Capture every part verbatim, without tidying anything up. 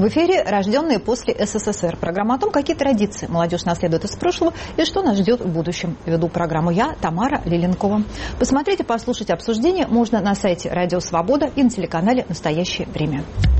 В эфире «Рожденные после СССР». Программа о том, какие традиции молодежь наследует из прошлого и что нас ждет в будущем. Веду программу я, Тамара Лиленкова. Посмотреть и послушать обсуждение можно на сайте Радио Свобода и на телеканале «Настоящее время».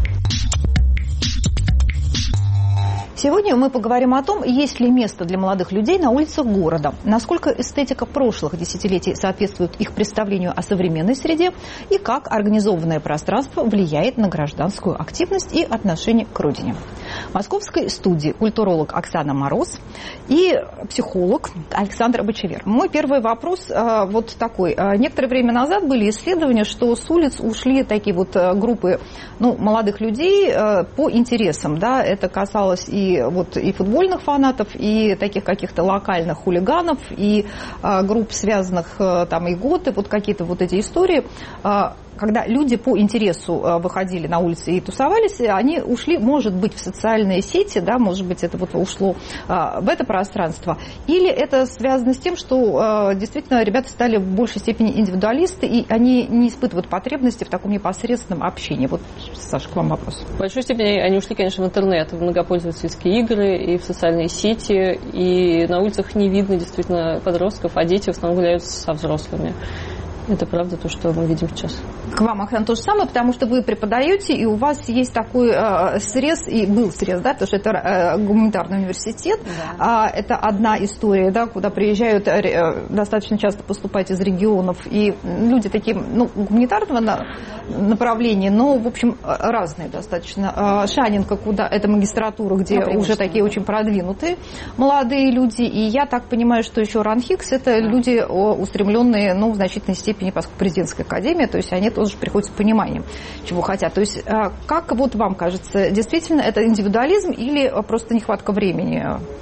Сегодня мы поговорим о том, есть ли место для молодых людей на улицах города, насколько эстетика прошлых десятилетий соответствует их представлению о современной среде и как организованное пространство влияет на гражданскую активность и отношение к родине. В московской студии культуролог Оксана Мороз и психолог Александр Бочевер. Мой первый вопрос вот такой. Некоторое время назад были исследования, что с улиц ушли такие вот группы ну, молодых людей по интересам. Да? Это касалось и вот и футбольных фанатов, и таких каких-то локальных хулиганов, и а, групп, связанных а, там и готы, вот какие-то вот эти истории. А, когда люди по интересу а, выходили на улицы и тусовались, они ушли, может быть, в социальные сети, да, может быть, это вот ушло а, в это пространство. Или это связано с тем, что а, действительно ребята стали в большей степени индивидуалисты, и они не испытывают потребности в таком непосредственном общении. Вот, Саша, к вам вопрос. В большой степени они ушли, конечно, в интернет, в многопользовательские игры и в социальные сети, и на улицах не видно действительно подростков, а дети в основном гуляют со взрослыми. Это правда то, что мы видим сейчас. К вам, Оксана, то же самое, потому что вы преподаете, и у вас есть такой э, срез, и был срез, да, потому что это э, гуманитарный университет. Да. Э, это одна история, да, куда приезжают э, достаточно часто поступать из регионов, и люди такие, ну, гуманитарного на, направления, но, в общем, разные достаточно. Э, Шанинка, куда, это магистратура, где ну, уже такие очень продвинутые молодые люди, и я так понимаю, что еще РАНХИКС, это да. люди устремленные, ну, в значительной степени, поскольку президентская академия, то есть они тоже приходят с пониманием, чего хотят. То есть как вот вам кажется, действительно это индивидуализм или просто нехватка времени?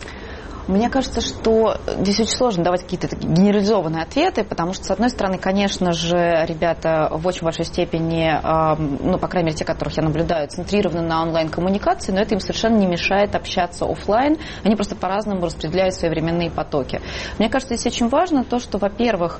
Мне кажется, что здесь очень сложно давать какие-то такие генерализованные ответы, потому что, с одной стороны, конечно же, ребята в очень большой степени, ну, по крайней мере, те, которых я наблюдаю, центрированы на онлайн-коммуникации, но это им совершенно не мешает общаться офлайн. Они просто по-разному распределяют свои временные потоки. Мне кажется, здесь очень важно то, что, во-первых,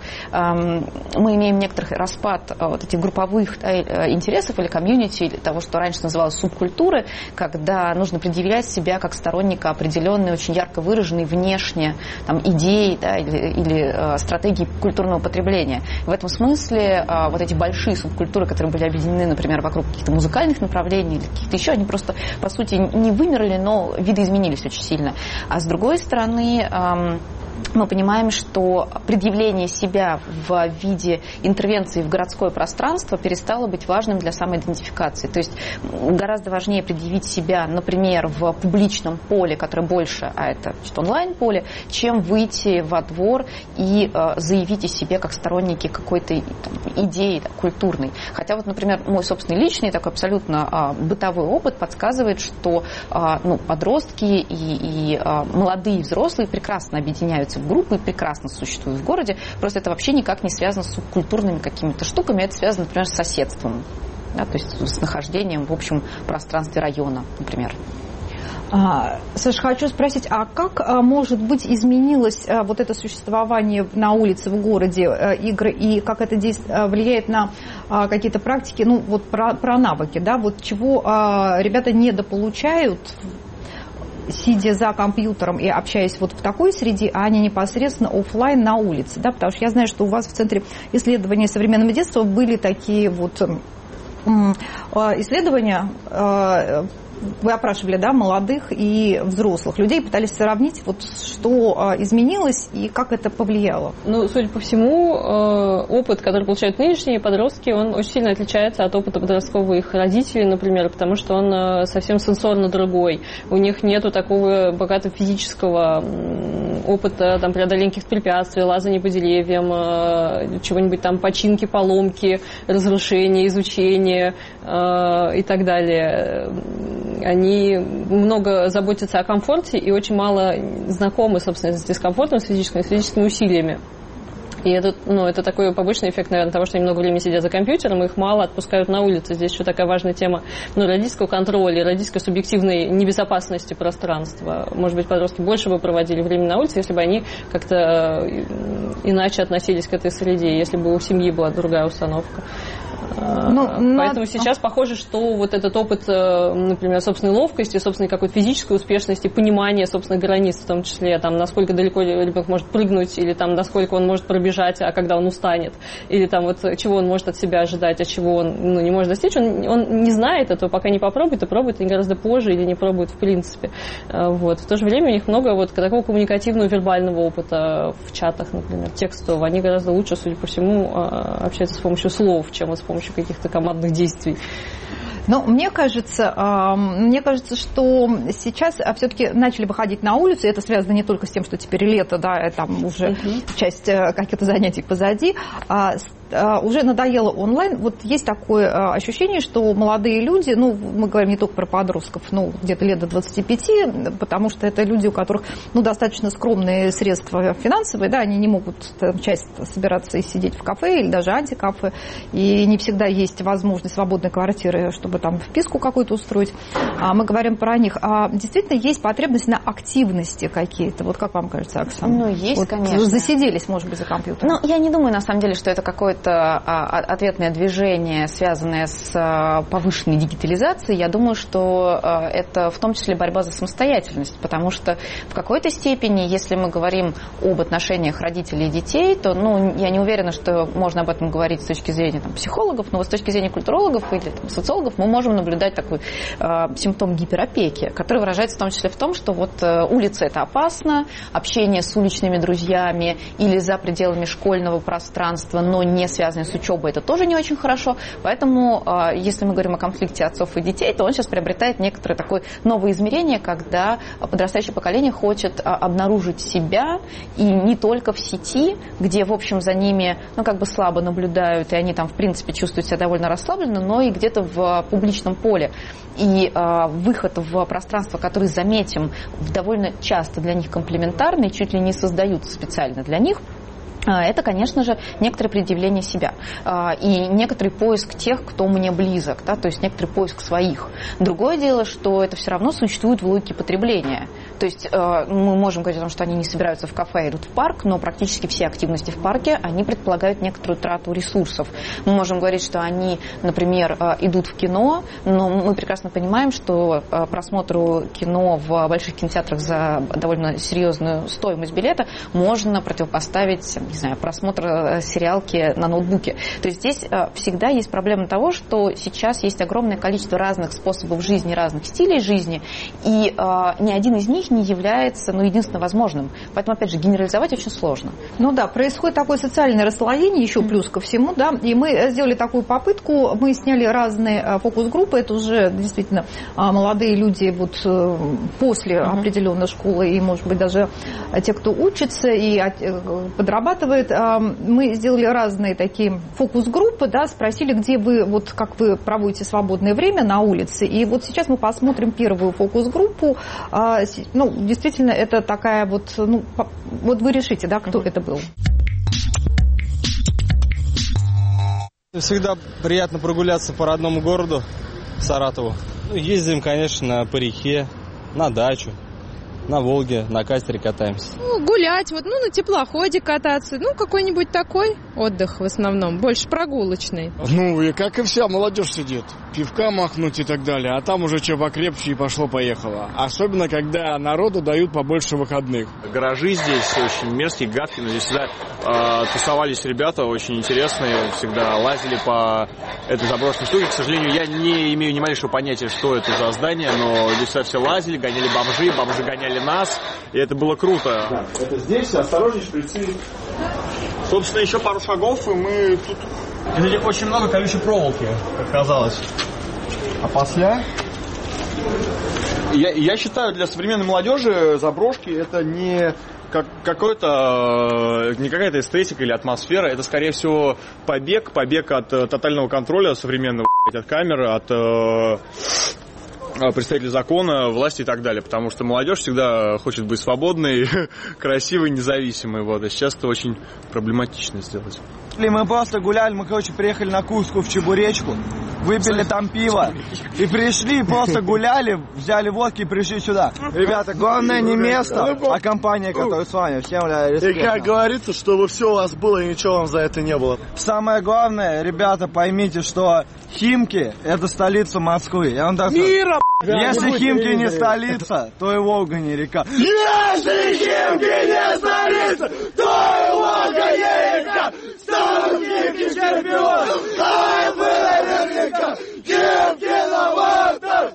мы имеем некоторый распад вот этих групповых интересов или комьюнити, или того, что раньше называлось субкультуры, когда нужно предъявлять себя как сторонника определенной, очень ярко выраженной внешне там, идеи да, или, или э, стратегии культурного потребления. В этом смысле э, вот эти большие субкультуры, которые были объединены, например, вокруг каких-то музыкальных направлений или каких-то еще, они просто, по сути, не вымерли, но видоизменились очень сильно. А с другой стороны, э, мы понимаем, что предъявление себя в виде интервенции в городское пространство перестало быть важным для самоидентификации. То есть гораздо важнее предъявить себя, например, в публичном поле, которое больше, а это онлайн-поле, чем выйти во двор и э, заявить о себе как сторонники какой-то там, идеи да, культурной. Хотя вот, например, мой собственный личный такой абсолютно э, бытовой опыт подсказывает, что э, ну, подростки и, и э, молодые взрослые прекрасно объединяются в группы и прекрасно существуют в городе, просто это вообще никак не связано с субкультурными какими-то штуками, это связано, например, с соседством, да, то есть с нахождением в общем пространстве района, например. А, Саша, хочу спросить, а как, а, может быть, изменилось а, вот это существование на улице, в городе, а, игры, и как это а, влияет на а, какие-то практики, ну, вот про, про навыки, да, вот чего а, ребята недополучают, сидя за компьютером и общаясь вот в такой среде, а не непосредственно офлайн на улице, да, потому что я знаю, что у вас в Центре исследования современного детства были такие вот исследования, вы опрашивали, да, молодых и взрослых людей, пытались сравнить, вот, что изменилось и как это повлияло. Ну, судя по всему, опыт, который получают нынешние подростки, он очень сильно отличается от опыта подростковых их родителей, например, потому что он совсем сенсорно другой. У них нету такого богатого физического опыта там, преодоления каких-то препятствий, лазания по деревьям, чего-нибудь там, починки, поломки, разрушения, изучения и так далее. Они много заботятся о комфорте и очень мало знакомы, собственно, с дискомфортом, с физическими, с физическими усилиями. И это, ну, это такой побочный эффект, наверное, того, что они много времени сидят за компьютером, и их мало отпускают на улице. Здесь еще такая важная тема ну, родительского контроля, родительской субъективной небезопасности пространства. Может быть, подростки больше бы проводили время на улице, если бы они как-то иначе относились к этой среде, если бы у семьи была другая установка. Ну, Поэтому надо... сейчас похоже, что вот этот опыт, например, собственной ловкости, собственной какой-то физической успешности, понимания собственных границ, в том числе, там, насколько далеко ребенок может прыгнуть, или там, насколько он может пробежать, а когда он устанет, или там вот чего он может от себя ожидать, а чего он ну, не может достичь, он, он не знает этого, пока не попробует, и пробует они гораздо позже или не пробует в принципе. Вот. В то же время у них много вот такого коммуникативного вербального опыта в чатах, например, текстового. Они гораздо лучше, судя по всему, общаются с помощью слов, чем вот с помощью каких-то командных действий. Но мне кажется, мне кажется, что сейчас все-таки начали выходить на улицу, и это связано не только с тем, что теперь лето, да, там уже uh-huh. часть каких-то занятий позади, а уже надоело онлайн. Вот есть такое ощущение, что молодые люди, ну, мы говорим не только про подростков, ну, где-то лет до двадцати пяти, потому что это люди, у которых, ну, достаточно скромные средства финансовые, да, они не могут там, часто собираться и сидеть в кафе или даже антикафе, и не всегда есть возможность свободной квартиры, чтобы там вписку какую-то устроить. А мы говорим про них. А действительно есть потребность на активности какие-то. Вот как вам кажется, Оксана? Ну, есть, вот конечно. Засиделись, может быть, за компьютером. Ну, я не думаю, на самом деле, что это какое-то ответное движение, связанное с повышенной дигитализацией. Я думаю, что это в том числе борьба за самостоятельность, потому что в какой-то степени, если мы говорим об отношениях родителей и детей, то ну, я не уверена, что можно об этом говорить с точки зрения там, психологов, но вот с точки зрения культурологов или там, социологов мы можем наблюдать такой э, симптом гиперопеки, который выражается в том числе в том, что вот э, улица – это опасно, общение с уличными друзьями или за пределами школьного пространства, но не связанное с учебой, это тоже не очень хорошо. Поэтому, э, если мы говорим о конфликте отцов и детей, то он сейчас приобретает некоторое такое новое измерение, когда подрастающее поколение хочет э, обнаружить себя и не только в сети, где, в общем, за ними ну, как бы слабо наблюдают, и они там, в принципе, чувствуют себя довольно расслабленно, но и где-то в публичном поле. И э, выход в пространство, который, заметим, довольно часто для них комплементарный, чуть ли не создаются специально для них, это, конечно же, некоторое предъявление себя и некоторый поиск тех, кто мне близок, да, то есть некоторый поиск своих. Другое дело, что это все равно существует в логике потребления. То есть мы можем говорить о том, что они не собираются в кафе, а идут в парк, но практически все активности в парке, они предполагают некоторую трату ресурсов. Мы можем говорить, что они, например, идут в кино, но мы прекрасно понимаем, что просмотру кино в больших кинотеатрах за довольно серьезную стоимость билета можно противопоставить, не знаю, просмотр сериалки на ноутбуке. То есть здесь всегда есть проблема того, что сейчас есть огромное количество разных способов жизни, разных стилей жизни, и э, ни один из них не является, ну, единственно возможным. Поэтому, опять же, генерализовать очень сложно. Ну да, происходит такое социальное расслоение, еще плюс ко всему, да, и мы сделали такую попытку, мы сняли разные фокус-группы, это уже действительно молодые люди вот после uh-huh. определенной школы, и, может быть, даже те, кто учится и подрабатывает. Мы сделали разные такие фокус-группы, да, спросили, где вы, вот как вы проводите свободное время на улице. И вот сейчас мы посмотрим первую фокус-группу. Ну, действительно, это такая вот, ну, вот вы решите, да, кто это был. Всегда приятно прогуляться по родному городу, Саратову. Ездим, конечно, по реке, на дачу. На Волге, на катере катаемся. Ну, гулять, вот, ну, на теплоходе кататься. Ну, какой-нибудь такой отдых в основном, больше прогулочный. Ну, и как и вся молодежь сидит. Пивка махнуть и так далее. А там уже что покрепче и пошло-поехало. Особенно, когда народу дают побольше выходных. Гаражи здесь очень мерзкие, гадкие. Но здесь всегда э, тусовались ребята очень интересные. Всегда лазили по этой заброшенной штуке. К сожалению, я не имею ни малейшего понятия, что это за здание. Но здесь всегда все лазили, гоняли бомжи, бомжи гоняли нас, и это было круто. Да, это здесь, осторожнее, шприцы. Собственно, еще пару шагов, и мы тут... Здесь очень много колючей проволоки, как казалось. А после... Я, я считаю, для современной молодежи заброшки это не как, какой-то, не какая-то эстетика или атмосфера, это, скорее всего, побег, побег от тотального контроля современного, от камеры, от... представители закона, власти и так далее, потому что молодежь всегда хочет быть свободной, красивой, независимой, вот, а сейчас это очень проблематично сделать. Мы просто гуляли, мы, короче, приехали на Курскую в Чебуречку, выпили там пиво и пришли, просто гуляли, взяли водки и пришли сюда. Ребята, главное не место, а компания, которая с вами. Всем, бля, респект. И как говорится, чтобы все у вас было и ничего вам за это не было. Самое главное, ребята, поймите, что Химки – это столица Москвы. Я вам так Мира, скажу. Если не Химки не столица, то и Волга не река. Если Химки не столица, то и Волга не река. Станут Химки чемпионом, ай, было наверняка. Химки на вартах.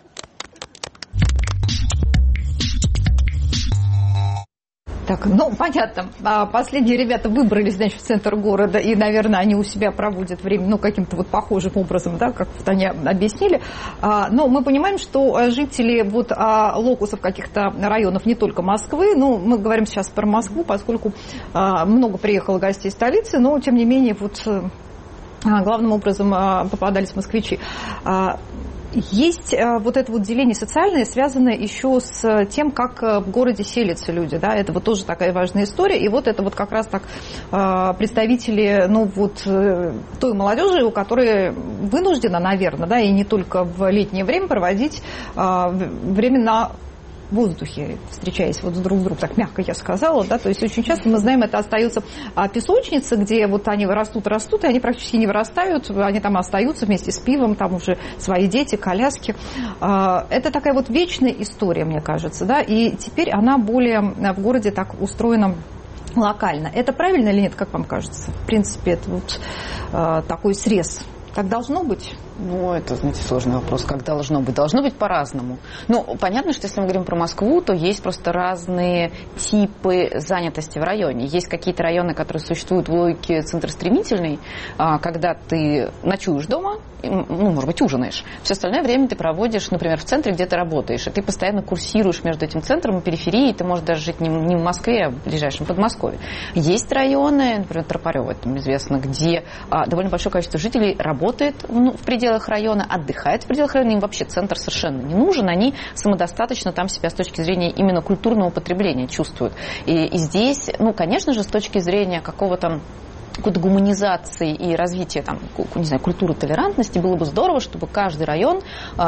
Так, ну, понятно. Последние ребята выбрались, значит, в центр города, и, наверное, они у себя проводят время, ну, каким-то вот похожим образом, да, как вот они объяснили. Но мы понимаем, что жители вот локусов каких-то районов, не только Москвы, ну, мы говорим сейчас про Москву, поскольку много приехало гостей столицы, но, тем не менее, вот главным образом попадались москвичи. Есть вот это вот деление социальное, связанное еще с тем, как в городе селятся люди, да, это вот тоже такая важная история, и вот это вот как раз так представители, ну вот той молодежи, у которой вынуждена, наверное, да, и не только в летнее время проводить время на в воздухе, встречаясь вот друг с другом, так мягко я сказала, да, то есть очень часто мы знаем, это остаются песочницы, где вот они растут, растут, и они практически не вырастают, они там остаются вместе с пивом, там уже свои дети, коляски. Это такая вот вечная история, мне кажется, да, и теперь она более в городе так устроена локально. Это правильно или нет, как вам кажется? В принципе, это вот такой срез. Так должно быть? Ну, это, знаете, сложный вопрос. Как должно быть? Должно быть по-разному. Ну, понятно, что если мы говорим про Москву, то есть просто разные типы занятости в районе. Есть какие-то районы, которые существуют в логике центростремительной, когда ты ночуешь дома, ну, может быть, ужинаешь. Все остальное время ты проводишь, например, в центре, где ты работаешь, и ты постоянно курсируешь между этим центром и периферией, ты можешь даже жить не в Москве, а в ближайшем Подмосковье. Есть районы, например, Тропарево, это известно, где довольно большое количество жителей работает в пределах района, отдыхает в пределах района, им вообще центр совершенно не нужен, они самодостаточно там себя с точки зрения именно культурного потребления чувствуют. И, и здесь, ну, конечно же, с точки зрения какого-то какой-то гуманизации и развития там, не знаю, культуры толерантности, было бы здорово, чтобы каждый район,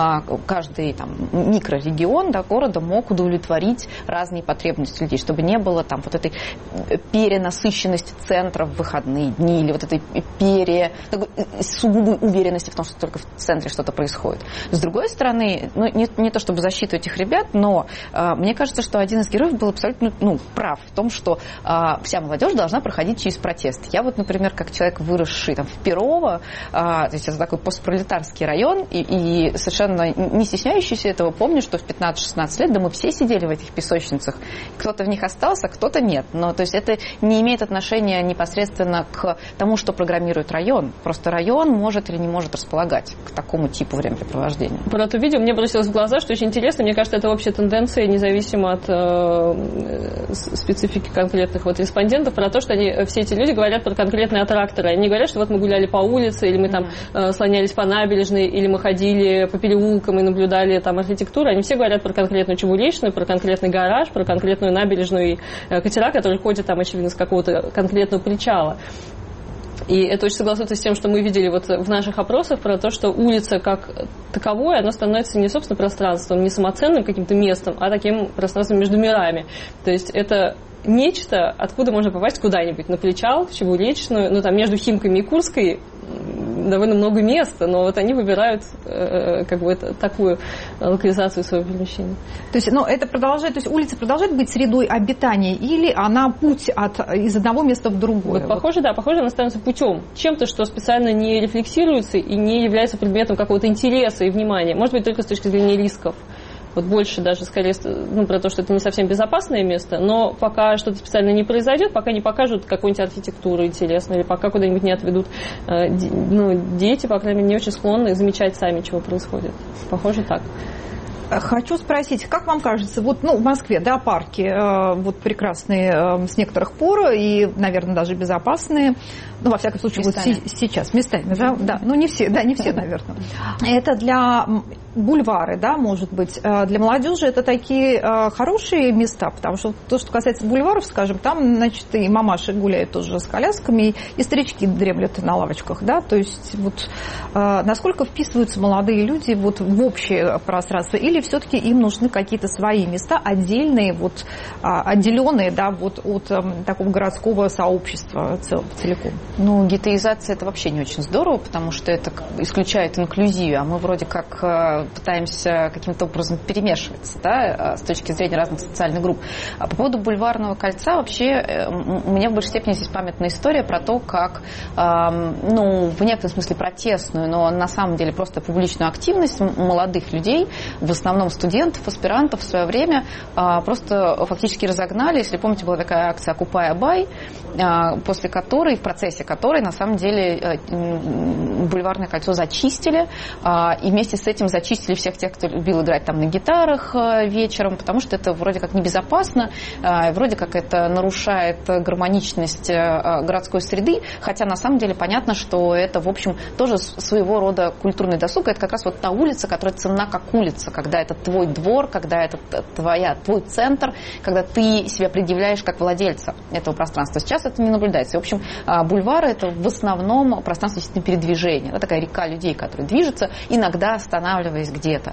каждый там, микрорегион, да, города мог удовлетворить разные потребности людей, чтобы не было там вот этой перенасыщенности центров в выходные дни или вот этой пере, сугубой уверенности в том, что только в центре что-то происходит. С другой стороны, ну, не, не то чтобы защиту этих ребят, но э, мне кажется, что один из героев был абсолютно ну, прав в том, что э, вся молодежь должна проходить через протест. Я вот, например, как человек, выросший там, в Перово, а, то есть это такой постпролетарский район, и, и совершенно не стесняющийся этого, помню, что в пятнадцать-шестнадцать лет, да мы все сидели в этих песочницах. Кто-то в них остался, а кто-то нет. Но то есть это не имеет отношения непосредственно к тому, что программирует район. Просто район может или не может располагать к такому типу времяпрепровождения. Про это видео мне бросилось в глаза, что очень интересно. Мне кажется, это общая тенденция, независимо от э, специфики конкретных вот респондентов, про то, что они, все эти люди говорят про конкретные аттракторы. Они говорят, что вот мы гуляли по улице, или мы там э, слонялись по набережной, или мы ходили по переулкам и наблюдали там архитектуру. Они все говорят про конкретную Чебуречную, про конкретный гараж, про конкретную набережную и э, катера, которые ходят там, очевидно, с какого-то конкретного причала. И это очень согласуется с тем, что мы видели вот в наших опросах про то, что улица как таковое, она становится не, собственно, пространством, не самоценным каким-то местом, а таким пространством между мирами. То есть это нечто, откуда можно попасть куда-нибудь, на причал, в Чебуречную, ну там между Химками и Курской довольно много места, но вот они выбирают э, как бы это, такую локализацию своего перемещения. То есть, ну, это продолжает, то есть улица продолжает быть средой обитания, или она путь от, из одного места в другое? Вот, похоже, да, похоже, она становится путем, чем-то, что специально не рефлексируется и не является предметом какого-то интереса и внимания, может быть, только с точки зрения рисков. Вот больше даже, скорее, ну, про то, что это не совсем безопасное место, но пока что-то специально не произойдет, пока не покажут какую-нибудь архитектуру интересную, или пока куда-нибудь не отведут, ну, дети, по крайней мере, не очень склонны замечать сами, чего происходит. Похоже, так. Хочу спросить, как вам кажется, вот, ну, в Москве, да, парки э, вот прекрасные э, с некоторых пор и, наверное, даже безопасные, ну, во всяком случае, местами. Вот си- сейчас, местами, да, да, ну, не все, да, не все, наверное. Это для бульвары, да, может быть, для молодежи это такие хорошие места, потому что то, что касается бульваров, скажем, там, значит, и мамаши гуляют тоже с колясками, и старички дремлют на лавочках, да, то есть вот насколько вписываются молодые люди вот в общее пространство, или все-таки им нужны какие-то свои места, отдельные, вот, отделенные, да, вот от такого городского сообщества целиком? Ну, гетеизация — это вообще не очень здорово, потому что это исключает инклюзию, а мы вроде как пытаемся каким-то образом перемешиваться, да, с точки зрения разных социальных групп. А по поводу бульварного кольца, вообще, у меня в большей степени здесь памятная история про то, как, ну, в некотором смысле протестную, но на самом деле просто публичную активность молодых людей, в основном студентов, аспирантов в свое время просто фактически разогнали. Если помните, была такая акция «Окупай Абай», после которой, в процессе которой, на самом деле, бульварное кольцо зачистили, и вместе с этим зачистили всех тех, кто любил играть там на гитарах вечером, потому что это вроде как небезопасно, вроде как это нарушает гармоничность городской среды, хотя на самом деле понятно, что это, в общем, тоже своего рода культурный досуг. Это как раз вот та улица, которая ценна как улица, когда это твой двор, когда это твоя, твой центр, когда ты себя предъявляешь как владельца этого пространства. Сейчас это не наблюдается. И, в общем, бульвары — это в основном пространство действительно передвижения. Это такая река людей, которые движутся, иногда останавливаясь где-то.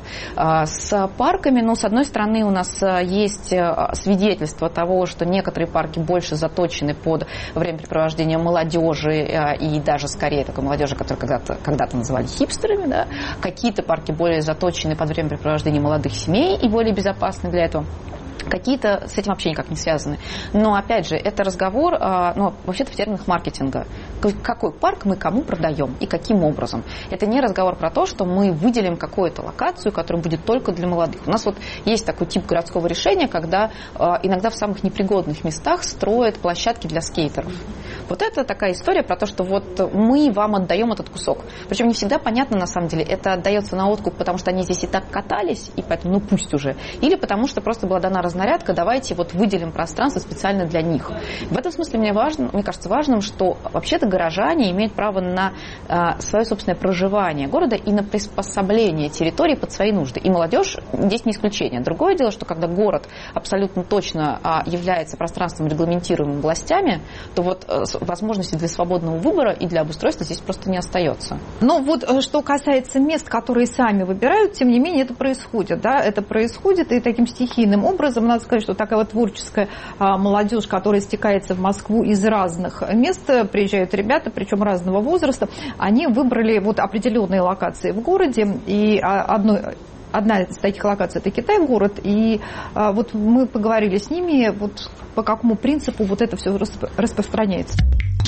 С парками, ну, с одной стороны, у нас есть свидетельство того, что некоторые парки больше заточены под времяпрепровождение молодежи и даже скорее такой молодежи, которую когда-то, когда-то называли хипстерами, да. Какие-то парки более заточены под времяпрепровождение молодых семей и более безопасны для этого. Какие-то с этим вообще никак не связаны. Но, опять же, это разговор, ну, вообще-то в терминах маркетинга. Какой парк мы кому продаем и каким образом. Это не разговор про то, что мы выделим какую-то локацию, которая будет только для молодых. У нас вот есть такой тип городского решения, когда иногда в самых непригодных местах строят площадки для скейтеров. Вот это такая история про то, что вот мы вам отдаем этот кусок. Причем не всегда понятно, на самом деле, это отдается на откуп, потому что они здесь и так катались, и поэтому, ну пусть уже, или потому что просто была дана разнарядка, давайте вот выделим пространство специально для них. В этом смысле мне важно, мне кажется важным, что вообще-то горожане имеют право на э, свое собственное проживание города и на приспособление территории под свои нужды. И молодежь здесь не исключение. Другое дело, что когда город абсолютно точно э, является пространством, регламентируемым властями, то вот э, возможности для свободного выбора и для обустройства здесь просто не остается. Но вот что касается мест, которые сами выбирают, тем не менее это происходит, да, это происходит и таким стихийным образом. Надо сказать, что такая вот творческая а, молодежь, которая стекается в Москву из разных мест, приезжают ребята, причем разного возраста, они выбрали вот определенные локации в городе, и одно, одна из таких локаций — это Китай-город, и а, вот мы поговорили с ними, вот по какому принципу вот это все распространяется.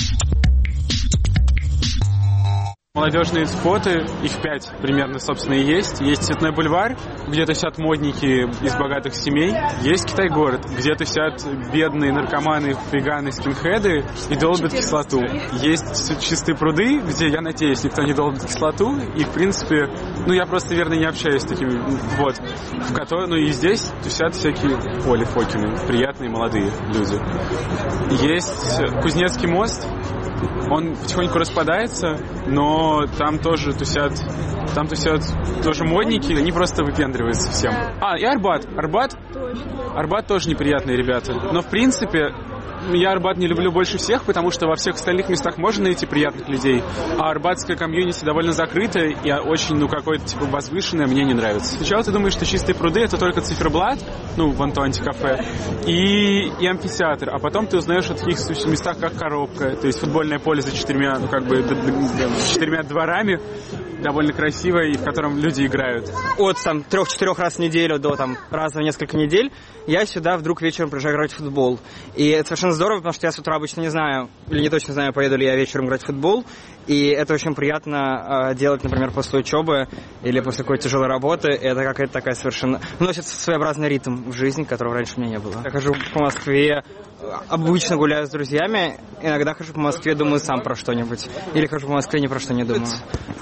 Молодежные споты, их пять примерно, собственно, и есть. Есть Цветной бульвар, где тусят модники из богатых семей. Есть Китай-город, где тусят бедные наркоманы, хулиганы, скинхеды и долбят кислоту. Есть Чистые пруды, где, я надеюсь, никто не долбит кислоту. И, в принципе, ну, я просто, верно, не общаюсь с такими, вот. В которой, ну, и здесь тусят всякие Оли Фокины, приятные молодые люди. Есть Кузнецкий мост. Он потихоньку распадается, но там тоже тусят, там тусят тоже модники, они просто выпендриваются всем. А, и Арбат. Арбат, Арбат тоже неприятные ребята. Но, в принципе, я Арбат не люблю больше всех, потому что во всех остальных местах можно найти приятных людей, а арбатская комьюнити довольно закрытая и очень, ну, какое-то, типа, возвышенное, мне не нравится. Сначала ты думаешь, что Чистые пруды — это только циферблат, ну, вон то антикафе, и, и амфитеатр, а потом ты узнаешь о таких местах, как Коробка, то есть футбольное поле за четырьмя, ну, как бы, четырьмя дворами, довольно красивое, и в котором люди играют. От там трех-четырех раз в неделю до там раза в несколько недель я сюда вдруг вечером приезжаю играть в футбол. И это совершенно здорово, потому что я с утра обычно не знаю, или не точно знаю, поеду ли я вечером играть в футбол. И это очень приятно э, делать, например, после учебы или после какой-то тяжелой работы. И это какая-то такая совершенно... вносит своеобразный ритм в жизнь, которого раньше у меня не было. Я хожу по Москве, обычно гуляю с друзьями, иногда хожу по Москве, думаю сам про что-нибудь. Или хожу по Москве, ни про что не думаю. Например, там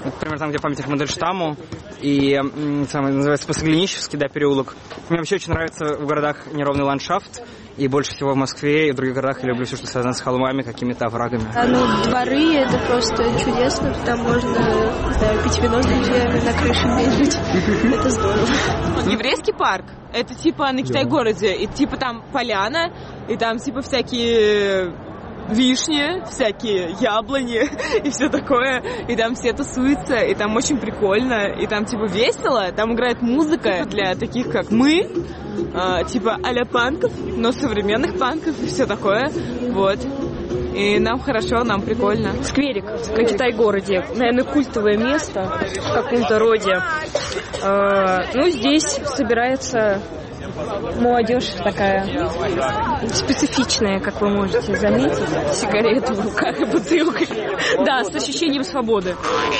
там, где памятник Мандельштаму, и самый называется Посоглинищевский, да, переулок. Мне вообще очень нравится в городах неровный ландшафт, и больше всего в Москве и в других городах я люблю все, что связано с холмами, какими-то оврагами. А, ну, дворы — это просто чудесно, там можно, не знаю, пить вино с друзьями, на крыше бегать. Это здорово. Еврейский парк. Это типа на Китай-городе, и типа там поляна, и там типа всякие вишни, всякие яблони и все такое, и там все тусуются, и там очень прикольно, и там типа весело, там играет музыка для таких, как мы, э, типа а-ля панков, но современных панков и все такое, вот. И нам хорошо, нам прикольно. Скверик на Китай-городе. Наверное, культовое место в каком-то роде. Э, ну, здесь собирается молодежь такая специфичная, как вы можете заметить. Сигареты в руках и бутылкой. Да, с ощущением свободы.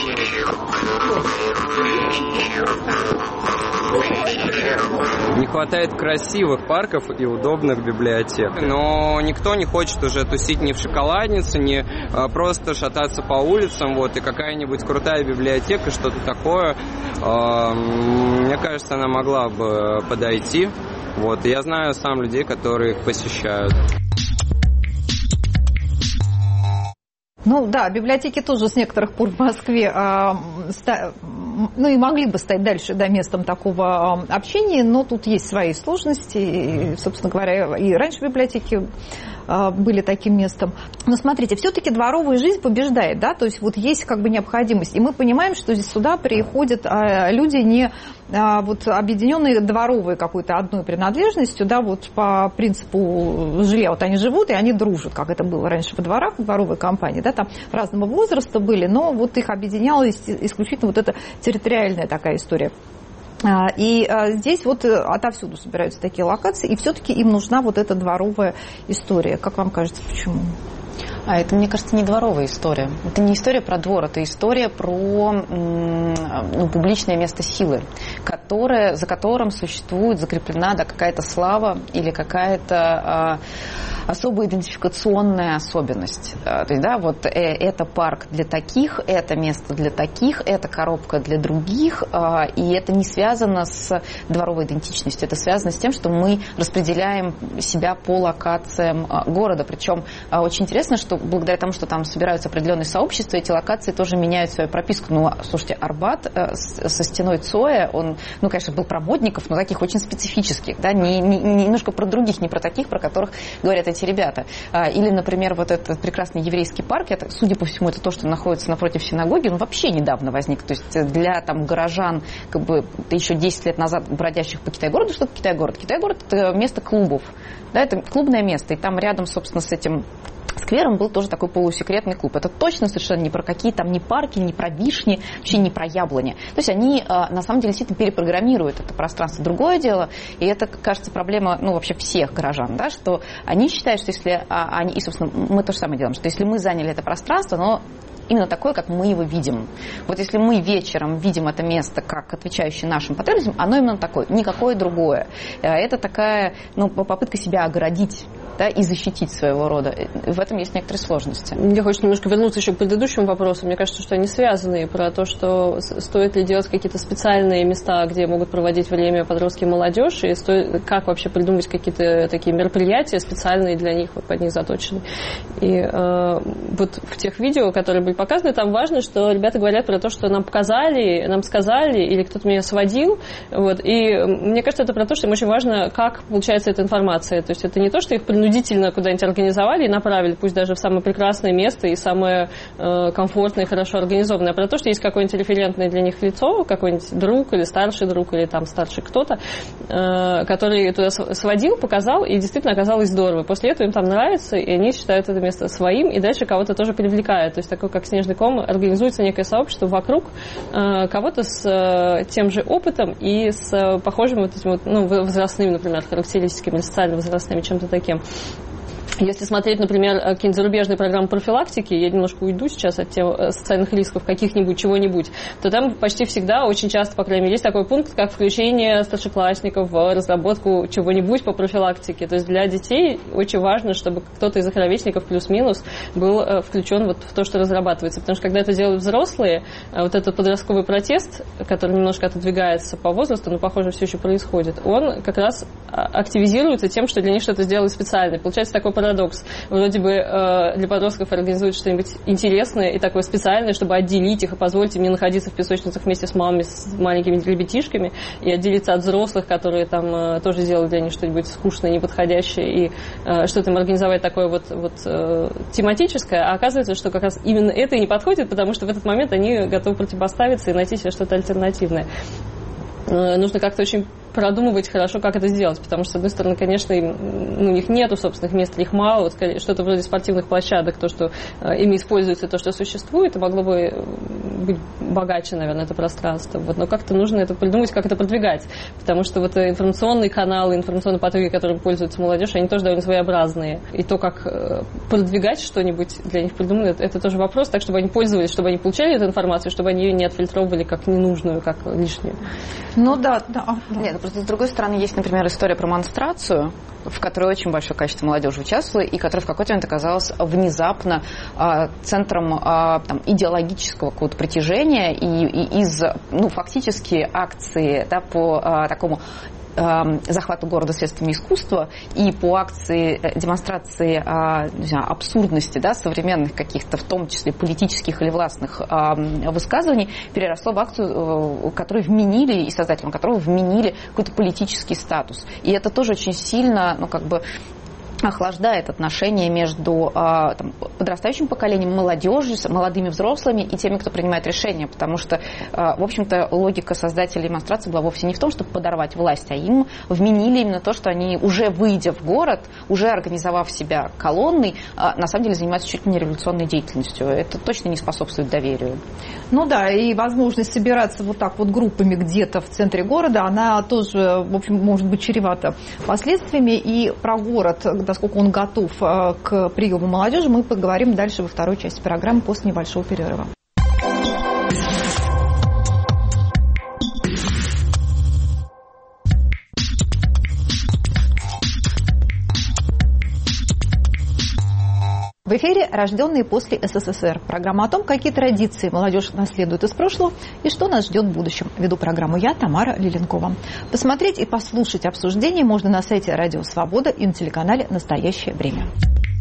Не хватает красивых парков и удобных библиотек. Но никто не хочет уже тусить ни в шоколаднице, ни а, просто шататься по улицам. Вот, и какая-нибудь крутая библиотека, что-то такое, а, мне кажется, она могла бы подойти. Вот, и я знаю сам людей, которые их посещают. Ну да, библиотеки тоже с некоторых пор в Москве э, ста, ну и могли бы стать дальше, да, местом такого э, общения, но тут есть свои сложности, и, собственно говоря, и раньше библиотеки э, были таким местом. Но смотрите, все-таки дворовая жизнь побеждает, да, то есть вот есть как бы необходимость, и мы понимаем, что здесь сюда приходят э, люди не э, вот объединенные дворовой какой-то одной принадлежностью, да, вот по принципу жилья, вот они живут и они дружат, как это было раньше во дворах, в дворовой компании, да, там разного возраста были, но вот их объединяла исключительно вот эта территориальная такая история. И здесь вот отовсюду собираются такие локации, и все-таки им нужна вот эта дворовая история. Как вам кажется, почему? А это, мне кажется, не дворовая история. Это не история про двор, это история про ну, публичное место силы, которое, за которым существует, закреплена да, какая-то слава или какая-то а, особая идентификационная особенность. А, то есть, да, вот э, это парк для таких, это место для таких, это коробка для других, а, и это не связано с дворовой идентичностью, это связано с тем, что мы распределяем себя по локациям а, города. Причем а, очень интересно, что благодаря тому, что там собираются определенные сообщества, эти локации тоже меняют свою прописку. Ну, слушайте, Арбат э, с, со стеной Цоя, он, ну, конечно, был про модников, но таких очень специфических, да, не, не, немножко про других, не про таких, про которых говорят эти ребята. А, или, например, вот этот прекрасный еврейский парк, это, судя по всему, это то, что находится напротив синагоги, он вообще недавно возник. То есть для там горожан, как бы, еще десять лет назад бродящих по Китай-городу, что такое Китай-город? Китай-город – это место клубов, да, это клубное место, и там рядом, собственно, с этим сквером был тоже такой полусекретный клуб. Это точно совершенно не про какие там ни парки, ни про вишни, вообще не про яблони. То есть они на самом деле действительно перепрограммируют это пространство. Другое дело, и это, кажется, проблема, ну, вообще всех горожан, да, что они считают, что если они, и, собственно, мы то же самое делаем, что если мы заняли это пространство, но именно такое, как мы его видим. Вот если мы вечером видим это место как отвечающее нашим потребностям, оно именно такое, никакое другое. Это такая, ну, попытка себя оградить, да, и защитить своего рода. В этом есть некоторые сложности. Я хочу немножко вернуться еще к предыдущему вопросу. Мне кажется, что они связаны. Про то, что стоит ли делать какие-то специальные места, где могут проводить время подростки и молодежь, и стоит, как вообще придумать какие-то такие мероприятия специальные для них, вот под них заточены. И э, вот в тех видео, которые были показаны, там важно, что ребята говорят про то, что нам показали, нам сказали, или кто-то меня сводил. Вот. И мне кажется, это про то, что им очень важно, как получается эта информация. То есть это не то, что их принудительно куда-нибудь организовали и направили, пусть даже в самое прекрасное место и самое э, комфортное и хорошо организованное, а про то, что есть какое-нибудь референтное для них лицо, какой-нибудь друг или старший друг, или там старший кто-то, э, который туда сводил, показал, и действительно оказалось здорово. После этого им там нравится, и они считают это место своим, и дальше кого-то тоже привлекает. То есть такой, как снежный ком, организуется некое сообщество вокруг э, кого-то с э, тем же опытом и с э, похожими вот этими вот, ну, возрастными, например, характеристиками, или социально возрастными, чем-то таким. Если смотреть, например, какие-нибудь зарубежные программы профилактики, я немножко уйду сейчас от тем социальных рисков каких-нибудь, чего-нибудь, то там почти всегда, очень часто, по крайней мере, есть такой пункт, как включение старшеклассников в разработку чего-нибудь по профилактике. То есть для детей очень важно, чтобы кто-то из их ровесников плюс-минус был включен вот в то, что разрабатывается. Потому что когда это делают взрослые, вот этот подростковый протест, который немножко отодвигается по возрасту, но, похоже, все еще происходит, он как раз активизируется тем, что для них что-то сделали специально. Получается такой парадокс. Вроде бы э, для подростков организуют что-нибудь интересное и такое специальное, чтобы отделить их и позволить им не находиться в песочницах вместе с мамами, с маленькими ребятишками, и отделиться от взрослых, которые там э, тоже сделали для них что-нибудь скучное, неподходящее, и э, что-то им организовать такое вот, вот э, тематическое. А оказывается, что как раз именно это и не подходит, потому что в этот момент они готовы противопоставиться и найти себе что-то альтернативное. Э, нужно как-то очень продумывать хорошо, как это сделать, потому что, с одной стороны, конечно, им, ну, у них нету собственных мест, их мало, вот, что-то вроде спортивных площадок, то, что э, ими используется, то, что существует, и могло бы быть богаче, наверное, это пространство. Вот, но как-то нужно это придумать, как это продвигать, потому что вот информационные каналы, информационные потоки, которыми пользуется молодежь, они тоже довольно своеобразные. И то, как э, продвигать что-нибудь для них придумано, это, это тоже вопрос, так, чтобы они пользовались, чтобы они получали эту информацию, чтобы они ее не отфильтровывали как ненужную, как лишнюю. Ну да, да. Нет, просто с другой стороны, есть, например, история про монстрацию, в которой очень большое количество молодежи участвовало, и которая в какой-то момент оказалась внезапно э, центром э, там, идеологического какого-то притяжения, и, и из, ну, фактически акции, да, по э, такому захвату города средствами искусства и по акции демонстрации не знаю, абсурдности, да, современных каких-то, в том числе политических или властных высказываний, переросло в акцию, которую вменили, и создателям которого вменили какой-то политический статус. И это тоже очень сильно, ну, как бы охлаждает отношения между а, там, подрастающим поколением, молодежью, молодыми взрослыми и теми, кто принимает решения, потому что, а, в общем-то, логика создателей демонстрации была вовсе не в том, чтобы подорвать власть, а им вменили именно то, что они, уже выйдя в город, уже организовав себя колонной, а, на самом деле занимаются чуть ли не революционной деятельностью. Это точно не способствует доверию. Ну да, и возможность собираться вот так вот группами где-то в центре города, она тоже, в общем, может быть чревата последствиями. И про город, насколько он готов к приему молодежи, мы поговорим дальше во второй части программы после небольшого перерыва. В эфире «Рожденные после СССР». Программа о том, какие традиции молодежь наследует из прошлого и что нас ждет в будущем. Веду программу я, Тамара Лиленкова. Посмотреть и послушать обсуждение можно на сайте Радио Свобода и на телеканале «Настоящее время».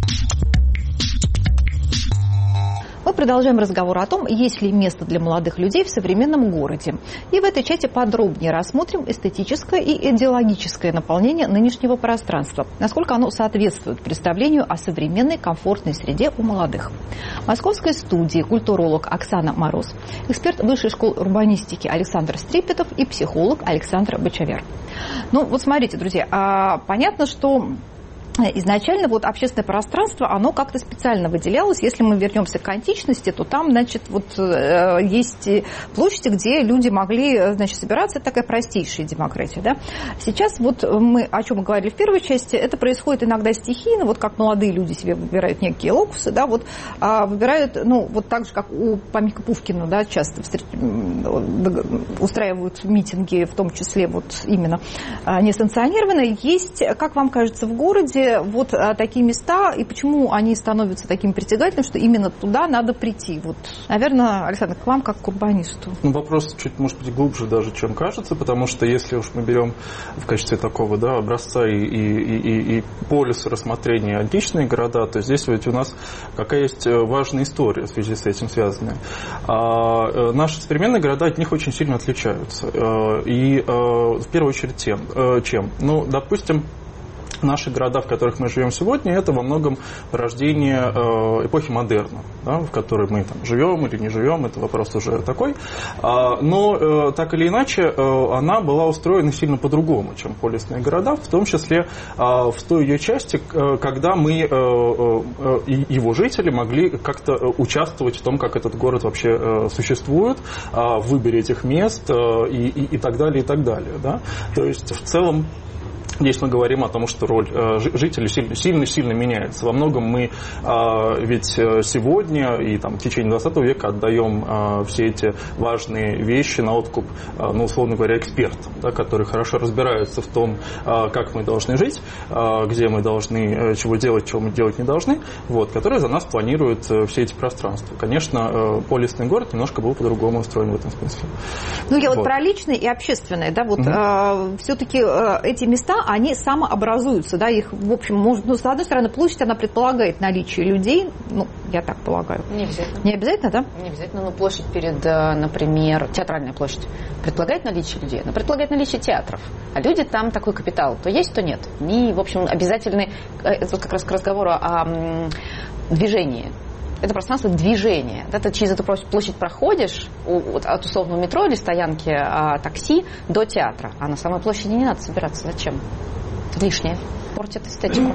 Мы продолжаем разговор о том, есть ли место для молодых людей в современном городе. И в этой части подробнее рассмотрим эстетическое и идеологическое наполнение нынешнего пространства, насколько оно соответствует представлению о современной комфортной среде у молодых. В московской студии культуролог Оксана Мороз, эксперт Высшей школы урбанистики Александр Стрипетов и психолог Александр Бочавер. Ну вот смотрите, друзья, понятно, что изначально вот общественное пространство, оно как-то специально выделялось. Если мы вернемся к античности, то там, значит, вот есть площади, где люди могли, значит, собираться. Это такая простейшая демократия, да. Сейчас вот мы, о чем мы говорили в первой части, это происходит иногда стихийно, вот как молодые люди себе выбирают некие локусы, да, вот выбирают, ну, вот так же, как у Памика Пушкина, да, часто устраивают митинги, в том числе вот именно несанкционированные. Есть, как вам кажется, в городе вот а, такие места, и почему они становятся такими притягательными, что именно туда надо прийти? Вот, наверное, Александр, к вам как к урбанисту. Ну, вопрос чуть, может быть, глубже даже, чем кажется, потому что если уж мы берем в качестве такого, да, образца и, и, и, и полюса рассмотрения античные города, то здесь ведь у нас какая есть важная история в связи с этим связанная. А, наши современные города от них очень сильно отличаются. И в первую очередь тем, чем? Ну, допустим, наши города, в которых мы живем сегодня, это во многом рождение э, эпохи модерна, да, в которой мы там, живем или не живем, это вопрос уже такой. А, но э, так или иначе, э, она была устроена сильно по-другому, чем полисные города, в том числе э, в той ее части, э, когда мы, э, э, его жители, могли как-то участвовать в том, как этот город вообще э, существует, э, в выборе этих мест э, и, и, и так далее, и так далее. Да? То есть в целом Здесь мы говорим о том, что роль э, жителей сильно-сильно меняется. Во многом мы э, ведь сегодня и там, в течение двадцатого века отдаем э, все эти важные вещи на откуп, э, ну, условно говоря, экспертам, да, которые хорошо разбираются в том, э, как мы должны жить, э, где мы должны, э, чего делать, чего мы делать не должны, вот, которые за нас планируют э, все эти пространства. Конечно, э, полисный город немножко был по-другому устроен в этом смысле. Ну, я вот, вот про личное и общественное, да, вот mm-hmm. э, все-таки э, эти места, они самообразуются, да, их, в общем, может, ну, с одной стороны, площадь, она предполагает наличие людей, ну, я так полагаю. Не обязательно. Не обязательно, да? Не обязательно, но площадь перед, например, театральная площадь предполагает наличие людей, она предполагает наличие театров, а люди там такой капитал, то есть, то нет. И, в общем, обязательный, это как раз к разговору о м, движении. Это пространство движения. Ты через эту площадь проходишь от условного метро или стоянки а, такси до театра. А на самой площади не надо собираться. Зачем? Это лишнее. Портит эстетику.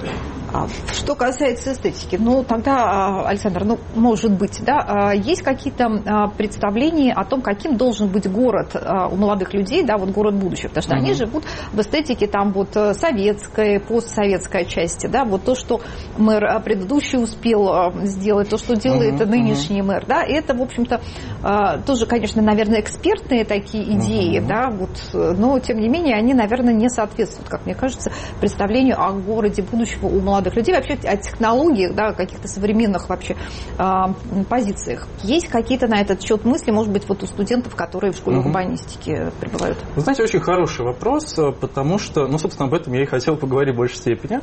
Что касается эстетики, ну тогда, Александр, ну может быть, да, есть какие-то представления о том, каким должен быть город у молодых людей, да, вот город будущего, потому что uh-huh. они живут в эстетике там вот советской, постсоветской части, да, вот то, что мэр предыдущий успел сделать, то, что делает uh-huh. нынешний uh-huh. мэр, да, это, в общем-то, тоже, конечно, наверное, экспертные такие идеи, uh-huh. да, вот, но тем не менее они, наверное, не соответствуют, как мне кажется, представлению о городе будущего у молодых людей, вообще о технологиях, да, о каких-то современных вообще э, позициях. Есть какие-то на этот счет мысли, может быть, вот у студентов, которые в школе урбанистики пребывают? Вы знаете, очень хороший вопрос, потому что, ну, собственно, об этом я и хотел поговорить в большей степени,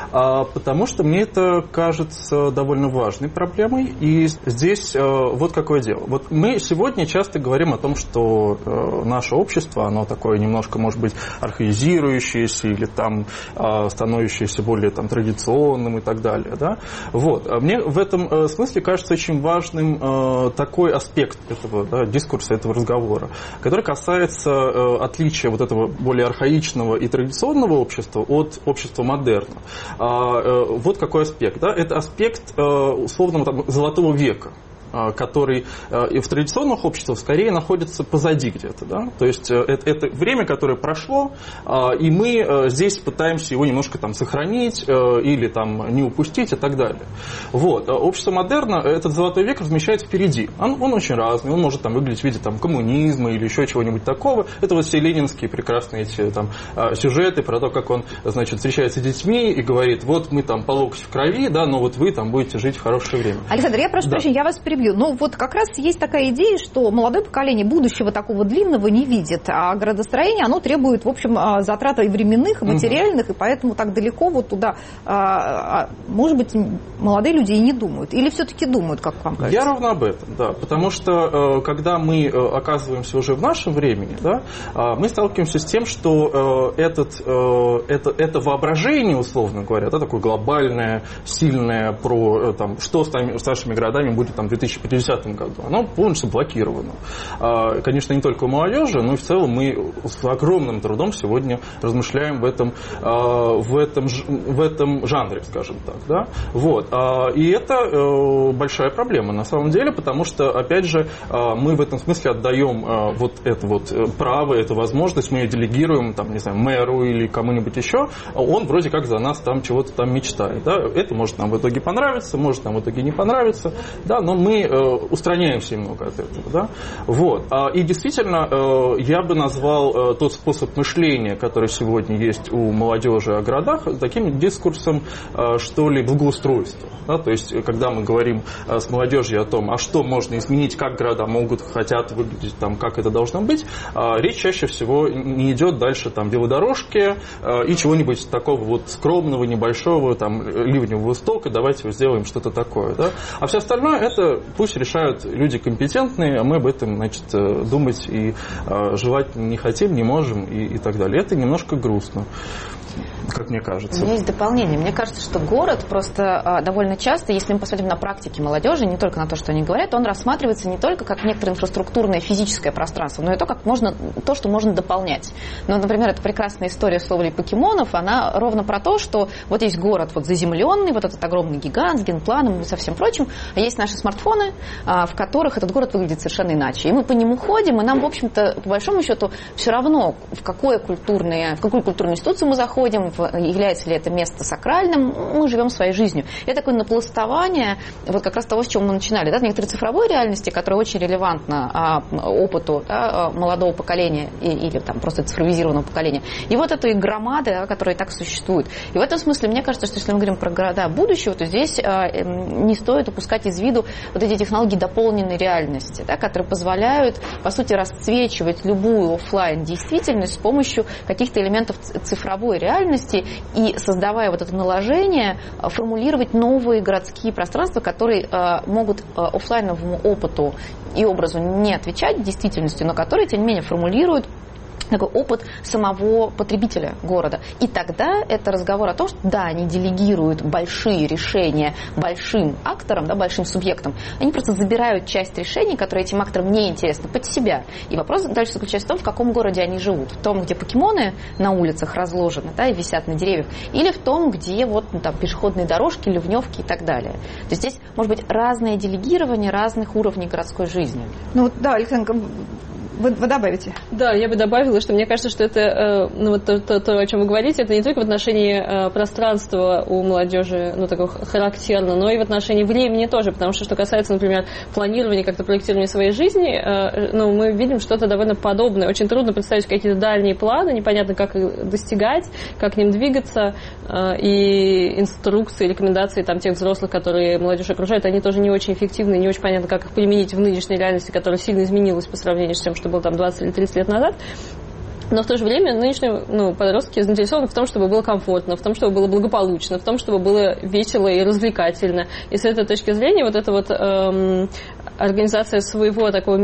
потому что мне это кажется довольно важной проблемой, и здесь вот какое дело. Вот мы сегодня часто говорим о том, что наше общество, оно такое немножко, может быть, архаизирующееся или там становящееся более там традиционным и так далее, да? Вот. Мне в этом смысле кажется очень важным э, такой аспект этого, да, дискурса, этого разговора, который касается э, отличия вот этого более архаичного и традиционного общества от общества модерна. А, э, вот какой аспект, да? Это аспект э, условного там, золотого века, который в традиционных обществах скорее находится позади где-то. Да? То есть это, это время, которое прошло, и мы здесь пытаемся его немножко там сохранить или там не упустить и так далее. Вот. Общество модерна этот золотой век размещает впереди. Он, он очень разный, он может там выглядеть в виде там, коммунизма или еще чего-нибудь такого. Это вот все ленинские прекрасные эти там сюжеты про то, как он, значит, встречается с детьми и говорит, вот мы там по локоть в крови, да, но вот вы там будете жить в хорошее время. Александр, я прошу да. прощения, я вас перебью. Ну, вот как раз есть такая идея, что молодое поколение будущего такого длинного не видит, а градостроение, оно требует, в общем, затрат и временных, и материальных, угу. и поэтому так далеко вот туда, может быть, молодые люди и не думают. Или все-таки думают, как вам кажется? Я ровно об этом, да. Потому что, когда мы оказываемся уже в нашем времени, да, мы сталкиваемся с тем, что этот, это, это воображение, условно говоря, да, такое глобальное, сильное про там, что с, нами, с нашими городами будет там, в две тысячи пятидесятом году, оно полностью блокировано. Конечно, не только у молодежи, но и в целом мы с огромным трудом сегодня размышляем в этом, в этом, в этом жанре, скажем так. Да? Вот. И это большая проблема на самом деле, потому что, опять же, мы в этом смысле отдаем вот это вот право, эту возможность, мы ее делегируем, там, не знаю, мэру или кому-нибудь еще, он вроде как за нас там чего-то там мечтает. Да? Это может нам в итоге понравиться, может нам в итоге не понравиться, да? Но мы устраняемся немного от этого. Да? Вот. И действительно, я бы назвал тот способ мышления, который сегодня есть у молодежи о городах, таким дискурсом, что ли, благоустройства. Да? То есть, когда мы говорим с молодежью о том, а что можно изменить, как города могут, хотят выглядеть, там, как это должно быть, речь чаще всего не идет дальше там, велодорожки и чего-нибудь такого вот скромного, небольшого, там, ливневого стока, давайте сделаем что-то такое. Да? А все остальное это пусть решают люди компетентные, а мы об этом, значит, думать и э, желать не хотим, не можем и, и так далее. Это немножко грустно, как мне кажется. У меня есть дополнение. Мне кажется, что город просто э, довольно часто, если мы посмотрим на практики молодежи, не только на то, что они говорят, он рассматривается не только как некоторое инфраструктурное физическое пространство, но и то, как можно, то, что можно дополнять. Ну, например, эта прекрасная история с ловлей покемонов, она ровно про то, что вот есть город вот заземленный, вот этот огромный гигант с генпланом и со всем прочим, а есть наши смартфоны, районы, в которых этот город выглядит совершенно иначе. И мы по нему ходим, и нам, в общем-то, по большому счету, все равно, в, какое культурное, в какую культурную институцию мы заходим, в, является ли это место сакральным, мы живем своей жизнью. Это такое напластование, вот как раз того, с чего мы начинали, да, некоторой цифровой реальности, которая очень релевантна а, опыту да, молодого поколения и, или там, просто цифровизированного поколения. И вот этой громады, да, которая и так существует. И в этом смысле, мне кажется, что если мы говорим про города будущего, то здесь а, не стоит упускать из виду вот эти технологии дополненной реальности, да, которые позволяют, по сути, расцвечивать любую офлайн действительность с помощью каких-то элементов цифровой реальности и, создавая вот это наложение, формулировать новые городские пространства, которые а, могут а, офлайновому опыту и образу не отвечать действительности, но которые, тем не менее, формулируют такой опыт самого потребителя города. И тогда это разговор о том, что да, они делегируют большие решения большим акторам, да, большим субъектам. Они просто забирают часть решений, которые этим акторам не интересны, под себя. И вопрос дальше заключается в том, в каком городе они живут. В том, где покемоны на улицах разложены, да, и висят на деревьях, или в том, где вот, ну, там, пешеходные дорожки, ливневки и так далее. То есть здесь может быть разное делегирование разных уровней городской жизни. Ну вот, да, Александр, Вы, вы добавите? Да, я бы добавила, что мне кажется, что это, ну, вот то, то, то, о чем вы говорите, это не только в отношении пространства у молодежи, ну, такого характерно, но и в отношении времени тоже, потому что, что касается, например, планирования, как-то проектирования своей жизни, ну, мы видим что-то довольно подобное. Очень трудно представить какие-то дальние планы, непонятно, как их достигать, как к ним двигаться, и инструкции, рекомендации там, тех взрослых, которые молодежь окружают, они тоже не очень эффективны, не очень понятно, как их применить в нынешней реальности, которая сильно изменилась по сравнению с тем, что было там двадцать или тридцать лет назад. Но в то же время нынешние, ну, подростки заинтересованы в том, чтобы было комфортно, в том, чтобы было благополучно, в том, чтобы было весело и развлекательно. И с этой точки зрения вот эта вот эм, организация своего такого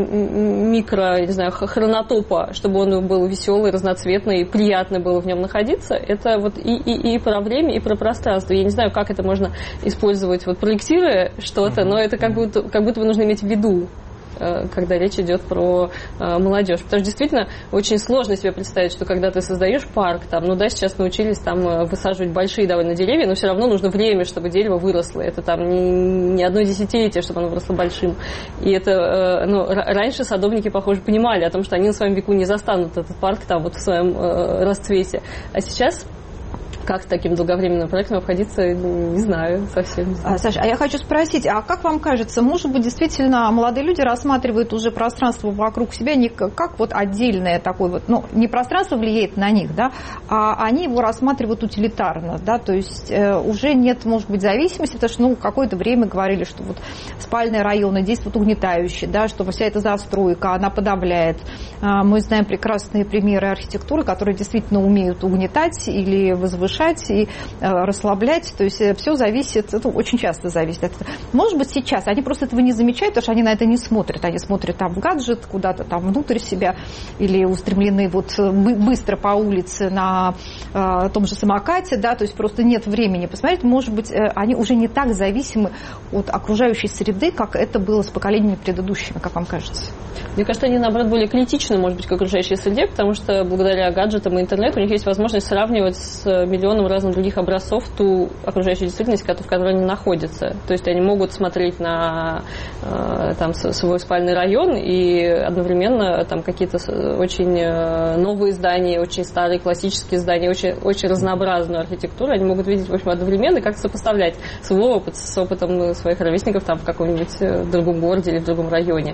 микро, не знаю, хронотопа, чтобы он был веселый, разноцветный, приятно было в нем находиться, это вот и, и, и про время, и про пространство. Я не знаю, как это можно использовать, вот проектируя что-то, но это как будто, как будто бы нужно иметь в виду, когда речь идет про э, молодежь. Потому что действительно очень сложно себе представить, что когда ты создаешь парк, там, ну да, сейчас научились там высаживать большие довольно деревья, но все равно нужно время, чтобы дерево выросло. Это там не, не одно десятилетие, чтобы оно выросло большим. И это, э, ну, раньше садовники, похоже, понимали о том, что они на своем веку не застанут этот парк там вот в своем э, расцвете. А сейчас как таким долговременным проектом обходиться, не знаю, совсем не знаю. А, Саша, а я хочу спросить, а как вам кажется, может быть, действительно молодые люди рассматривают уже пространство вокруг себя не как вот отдельное такое вот, ну, не пространство влияет на них, да, а они его рассматривают утилитарно, да, то есть э, уже нет, может быть, зависимости, потому что, ну, какое-то время говорили, что вот спальные районы действуют угнетающе, да, что вся эта застройка, она подавляет. А, мы знаем прекрасные примеры архитектуры, которые действительно умеют угнетать или возвышать и э, расслаблять, то есть э, все зависит, это очень часто зависит от этого. Может быть, сейчас они просто этого не замечают, потому что они на это не смотрят, они смотрят там в гаджет, куда-то там внутрь себя, или устремлены вот быстро по улице на э, том же самокате, да, то есть просто нет времени посмотреть, может быть, э, они уже не так зависимы от окружающей среды, как это было с поколениями предыдущими, как вам кажется? Мне кажется, они, наоборот, более критичны, может быть, к окружающей среде, потому что благодаря гаджетам и интернету у них есть возможность сравнивать с миллионом разных других образцов ту окружающую действительность, в которой они находятся. То есть они могут смотреть на там, свой спальный район и одновременно там какие-то очень новые здания, очень старые классические здания, очень, очень разнообразную архитектуру они могут видеть, в общем, одновременно и как-то сопоставлять свой опыт с опытом своих ровесников там, в каком-нибудь другом городе или в другом районе.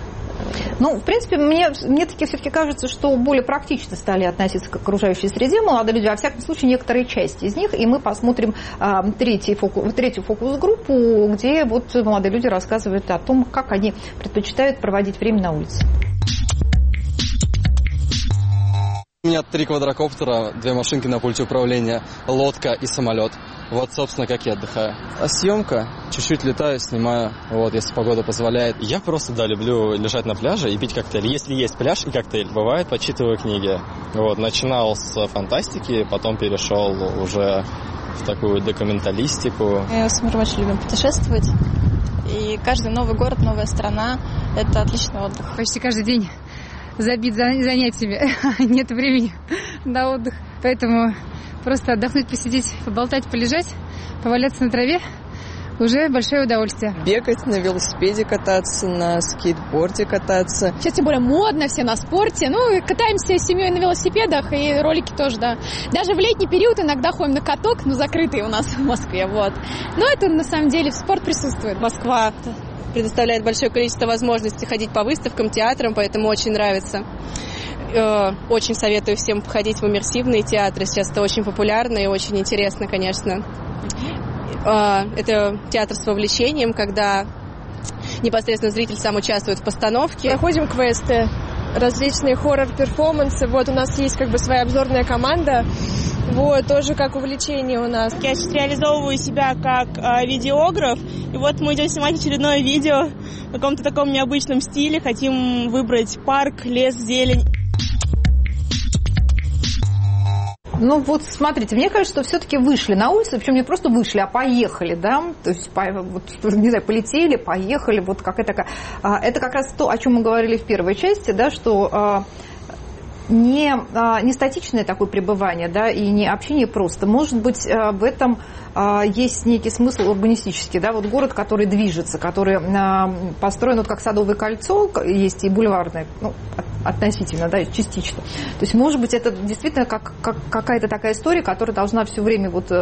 Ну, в принципе, мне, мне таки все-таки кажется, что более практично стали относиться к окружающей среде молодые люди, во всяком случае, некоторые части из них, и мы посмотрим а, третий фокус, третью фокус-группу, где вот молодые люди рассказывают о том, как они предпочитают проводить время на улице. У меня три квадрокоптера, две машинки на пульте управления, лодка и самолет. Вот, собственно, как я отдыхаю. А съемка? Чуть-чуть летаю, снимаю, вот, если погода позволяет. Я просто, да, люблю лежать на пляже и пить коктейль. Если есть пляж и коктейль, бывает, почитываю книги. Вот, начинал с фантастики, потом перешел уже в такую документалистику. Мы с Миром очень любим путешествовать. И каждый новый город, новая страна – это отличный отдых. Почти каждый день забит занятиями. Нет времени на отдых. Поэтому просто отдохнуть, посидеть, поболтать, полежать, поваляться на траве, уже большое удовольствие. Бегать, на велосипеде кататься, на скейтборде кататься. Сейчас тем более модно, все на спорте. Ну, катаемся с семьей на велосипедах, и ролики тоже, да. Даже в летний период иногда ходим на каток, ну, закрытый у нас в Москве, вот. Но это, на самом деле, в спорт присутствует. Москва предоставляет большое количество возможностей ходить по выставкам, театрам, поэтому очень нравится. Очень советую всем ходить в иммерсивные театры. Сейчас это очень популярно и очень интересно, конечно. Это театр с вовлечением, когда непосредственно зритель сам участвует в постановке. Проходим квесты, различные хоррор-перформансы. Вот у нас есть как бы своя обзорная команда. Вот, тоже как увлечение у нас. Я сейчас реализовываю себя как э, видеограф. И вот мы идем снимать очередное видео в каком-то таком необычном стиле. Хотим выбрать парк, лес, зелень. Ну вот смотрите, мне кажется, что все-таки вышли на улицу, причем не просто вышли, а поехали, да, то есть, вот, не знаю, полетели, поехали, вот какая-то такая. Это как раз то, о чем мы говорили в первой части, да, что не, не статичное такое пребывание, да, и не общение просто. Может быть, в этом есть некий смысл урбанистический, да, вот город, который движется, который построен вот как Садовое кольцо, есть и бульварное, ну, относительно, да, частично. То есть, может быть, это действительно как, как какая-то такая история, которая должна все время вот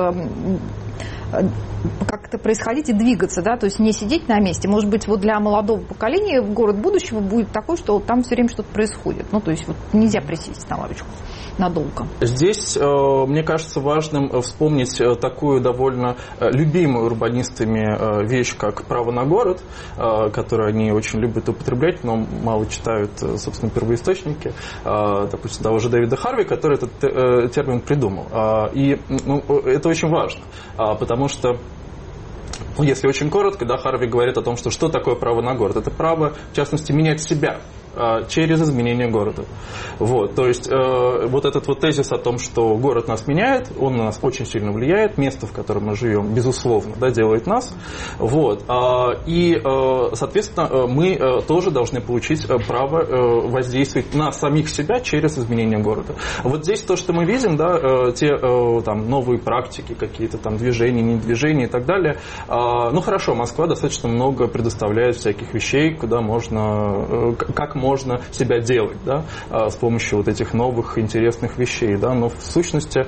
как-то происходить и двигаться, да, то есть не сидеть на месте. Может быть, вот для молодого поколения город будущего будет такой, что там все время что-то происходит. Ну, то есть вот нельзя присесть на лавочку надолго. Здесь, мне кажется, важным вспомнить такую довольно любимую урбанистами вещь, как право на город, которую они очень любят употреблять, но мало читают, собственно, первоисточники. Допустим, того же Дэвида Харви, который этот термин придумал. И ну, это очень важно, потому что, ну, если очень коротко, да, Харви говорит о том, что что такое право на город. Это право, в частности, менять себя через изменение города. Вот, то есть э, вот этот вот тезис о том, что город нас меняет, он на нас очень сильно влияет, место, в котором мы живем, безусловно, да, делает нас. Вот, э, и, э, соответственно, мы э, тоже должны получить право э, воздействовать на самих себя через изменение города. Вот здесь то, что мы видим, да, э, те э, там, новые практики, какие-то там движения, не движения и так далее. Э, ну хорошо, Москва достаточно много предоставляет всяких вещей, куда можно, э, как можно можно себя делать, да, с помощью вот этих новых интересных вещей, да, но в сущности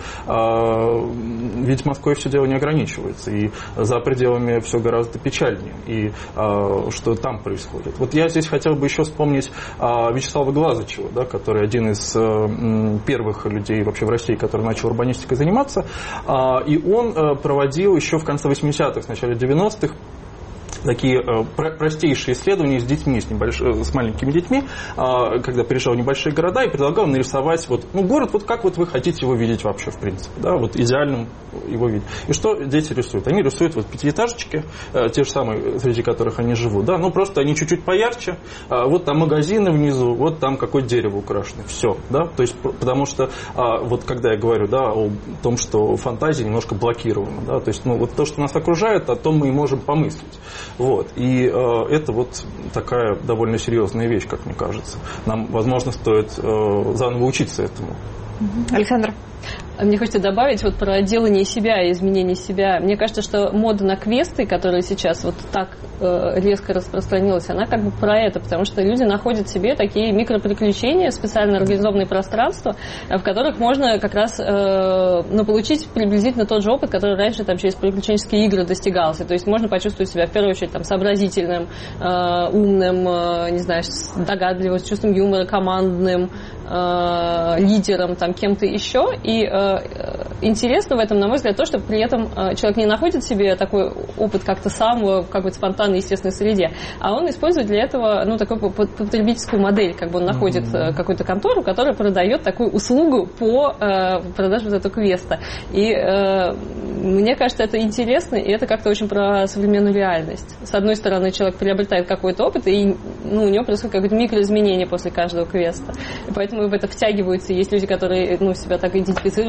ведь Москвой все дело не ограничивается, и за пределами все гораздо печальнее, и что там происходит. Вот я здесь хотел бы еще вспомнить Вячеслава Глазычева, да, который один из первых людей вообще в России, который начал урбанистикой заниматься, и он проводил еще в конце восьмидесятых, в начале девяностых такие э, простейшие исследования с детьми, с, небольш... с маленькими детьми, э, когда приезжал в небольшие города и предлагал нарисовать вот, ну, город, вот как вот вы хотите его видеть вообще, в принципе, да, вот идеальным его видеть. И что дети рисуют? Они рисуют вот пятиэтажечки, э, те же самые, среди которых они живут, да, ну, просто они чуть-чуть поярче, э, вот там магазины внизу, вот там какое дерево украшено, все, да, то есть, потому что, э, вот когда я говорю, да, о том, что фантазия немножко блокирована, да, то есть, ну, вот то, что нас окружает, о том мы и можем помыслить. Вот. И э, это вот такая довольно серьезная вещь, как мне кажется. Нам, возможно, стоит э, заново учиться этому. Александра? Мне хочется добавить вот про делание себя и изменение себя. Мне кажется, что мода на квесты, которая сейчас вот так э, резко распространилась, она как бы про это, потому что люди находят себе такие микроприключения, специально организованные пространства, в которых можно как раз э, ну, получить приблизительно тот же опыт, который раньше там, через приключенческие игры достигался. То есть можно почувствовать себя в первую очередь там, сообразительным, э, умным, э, не знаю, с догадливым, с чувством юмора, командным, э, лидером, там, кем-то еще. И э, интересно в этом, на мой взгляд, то, что при этом человек не находит себе такой опыт как-то сам в какой-то спонтанной, естественной среде, а он использует для этого, ну, такую потребительскую модель, как бы он находит mm-hmm. какую-то контору, которая продает такую услугу по э, продаже вот этого квеста. И э, мне кажется, это интересно, и это как-то очень про современную реальность. С одной стороны, человек приобретает какой-то опыт, и ну, у него происходит какое-то микроизменение после каждого квеста. И поэтому в это втягиваются. Есть люди, которые ну, себя так идентифицируют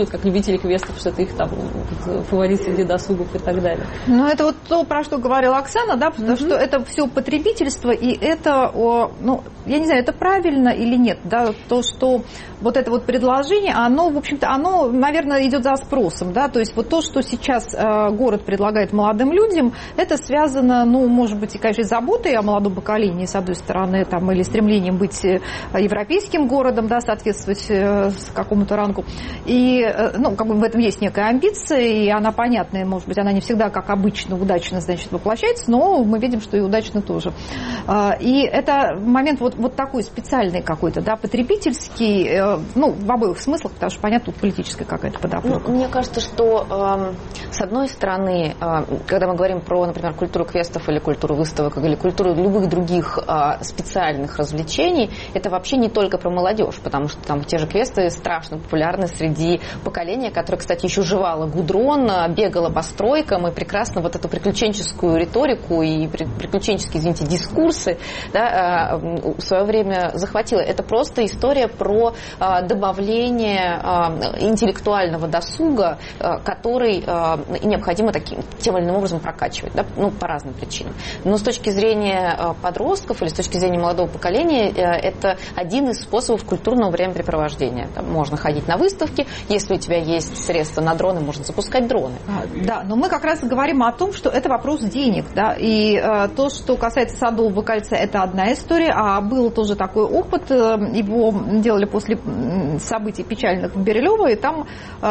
позиционируют как любители квестов, что это их там фаворит среди досугов и так далее. Ну, это вот то, про что говорила Оксана, да, потому mm-hmm. что это все потребительство, и это, ну, я не знаю, это правильно или нет, да, то, что вот это вот предложение, оно, в общем-то, оно, наверное, идет за спросом, да, то есть вот то, что сейчас город предлагает молодым людям, это связано, ну, может быть, и, конечно, заботой о молодом поколении, с одной стороны, там, или стремлением быть европейским городом, да, соответствовать какому-то рангу, и, ну, как бы в этом есть некая амбиция, и она понятная, может быть, она не всегда, как обычно, удачно, значит, воплощается, но мы видим, что и удачно тоже. И это момент вот, вот такой специальный какой-то, да, потребительский, ну, в обоих смыслах, потому что, понятно, тут политическая какая-то подоплека. Ну, мне кажется, что э, с одной стороны, э, когда мы говорим про, например, культуру квестов или культуру выставок, или культуру любых других э, специальных развлечений, это вообще не только про молодежь, потому что там те же квесты страшно популярны среди поколения, которое, кстати, еще жевало гудрон, бегало по стройкам и прекрасно вот эту приключенческую риторику и приключенческие, извините, дискурсы, да, в свое время захватило. Это просто история про добавление интеллектуального досуга, который необходимо таким, тем или иным образом прокачивать, да, ну, по разным причинам. Но с точки зрения подростков или с точки зрения молодого поколения, это один из способов культурного времяпрепровождения. Там можно ходить на выставки, если у тебя есть средства на дроны, можно запускать дроны. Да, но мы как раз говорим о том, что это вопрос денег, да, и э, то, что касается Садового кольца, это одна история, а был тоже такой опыт, э, его делали после событий печальных в Бирюлево, и там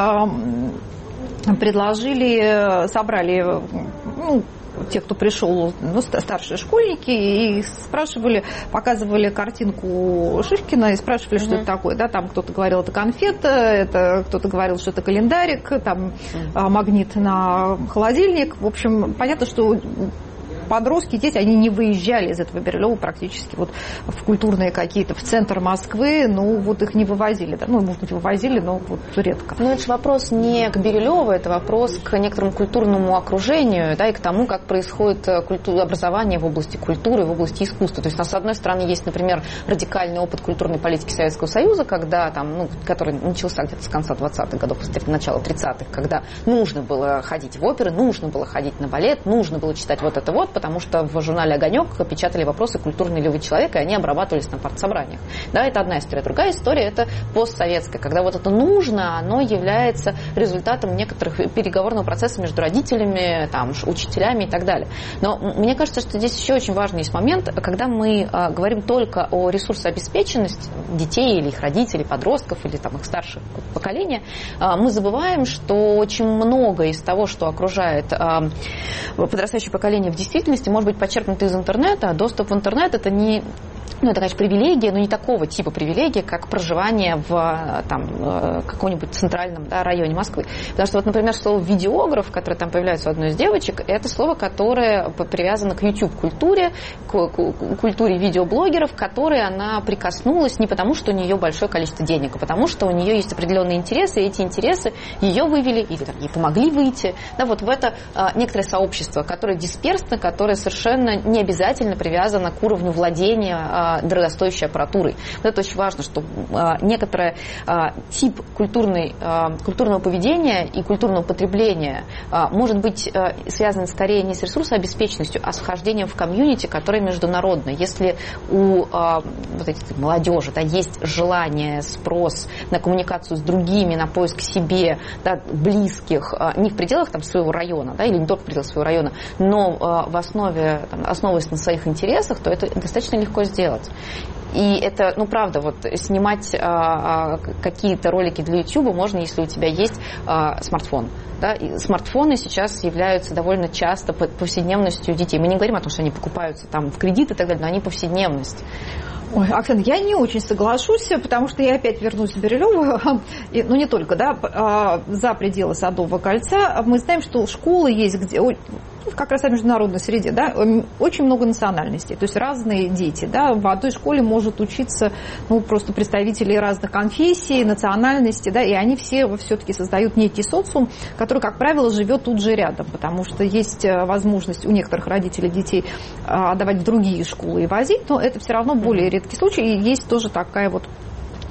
э, предложили, собрали, ну, те, кто пришел, ну, старшие школьники, и спрашивали, показывали картинку Шишкина и спрашивали, что mm-hmm. это такое. Да, там кто-то говорил, это конфета, это кто-то говорил, что это календарик, там mm-hmm. магнит на холодильник. В общем, понятно, что подростки, дети, они не выезжали из этого Бирюлева практически вот в культурные какие-то, в центр Москвы, ну, вот их не вывозили, да, ну, может быть, вывозили, но вот редко. Но это же вопрос не к Бирюлеву, это вопрос к некоторому культурному окружению, да, и к тому, как происходит культура, образование в области культуры, в области искусства. То есть, с одной стороны, есть, например, радикальный опыт культурной политики Советского Союза, когда там, ну, который начался где-то с конца двадцатых годов, с начала тридцатых, когда нужно было ходить в оперы, нужно было ходить на балет, нужно было читать вот это вот, потому что в журнале «Огонек» печатали вопросы «Культурный ли вы человек», и они обрабатывались на партсобраниях. Да, это одна история. Другая история – это постсоветская, когда вот это нужно, оно является результатом некоторых переговорного процесса между родителями, там, учителями и так далее. Но мне кажется, что здесь еще очень важный есть момент, когда мы а, говорим только о ресурсообеспеченности детей или их родителей, подростков или там, их старших поколения, а, мы забываем, что очень много из того, что окружает а, подрастающее поколение в действительности, может быть подчеркнуто из интернета. Доступ в интернет – это не, ну, это, конечно, привилегия, но не такого типа привилегия, как проживание в там, каком-нибудь центральном, да, районе Москвы. Потому что, вот, например, слово «видеограф», которое там появляется у одной из девочек, это слово, которое привязано к YouTube-культуре, к культуре видеоблогеров, к которой она прикоснулась не потому, что у нее большое количество денег, а потому, что у нее есть определенные интересы, и эти интересы ее вывели или там, ей помогли выйти, да, вот в это а, некоторое сообщество, которое дисперсно, которое совершенно не обязательно привязано к уровню владения а, дорогостоящей аппаратурой. Вот это очень важно, что а, некоторый а, тип культурной, а, культурного поведения и культурного потребления а, может быть а, связан скорее не с ресурсообеспеченностью, а с вхождением в комьюнити, которое международное. Если у а, вот этих молодежи, да, есть желание, спрос на коммуникацию с другими, на поиск себе, да, близких, а, не в пределах там, своего района, да, или не только в пределах своего района, но а, в основе, там, основываясь на своих интересах, то это достаточно легко сделать. И это, ну, правда, вот снимать а, какие-то ролики для YouTube можно, если у тебя есть а, смартфон. Да? И смартфоны сейчас являются довольно часто повседневностью детей. Мы не говорим о том, что они покупаются там в кредит и так далее, но они повседневность. Ой, Оксана, я не очень соглашусь, потому что я опять вернусь в Бирюлево, ну не только, да, за пределы Садового кольца. Мы знаем, что школы есть, где, как раз в международной среде, да, очень много национальностей, то есть разные дети, да, в одной школе может учиться, ну, просто представители разных конфессий, национальностей, да, и они все все-таки создают некий социум, который, как правило, живет тут же рядом, потому что есть возможность у некоторых родителей детей отдавать в другие школы и возить, но это все равно более редкий случай, и есть тоже такая вот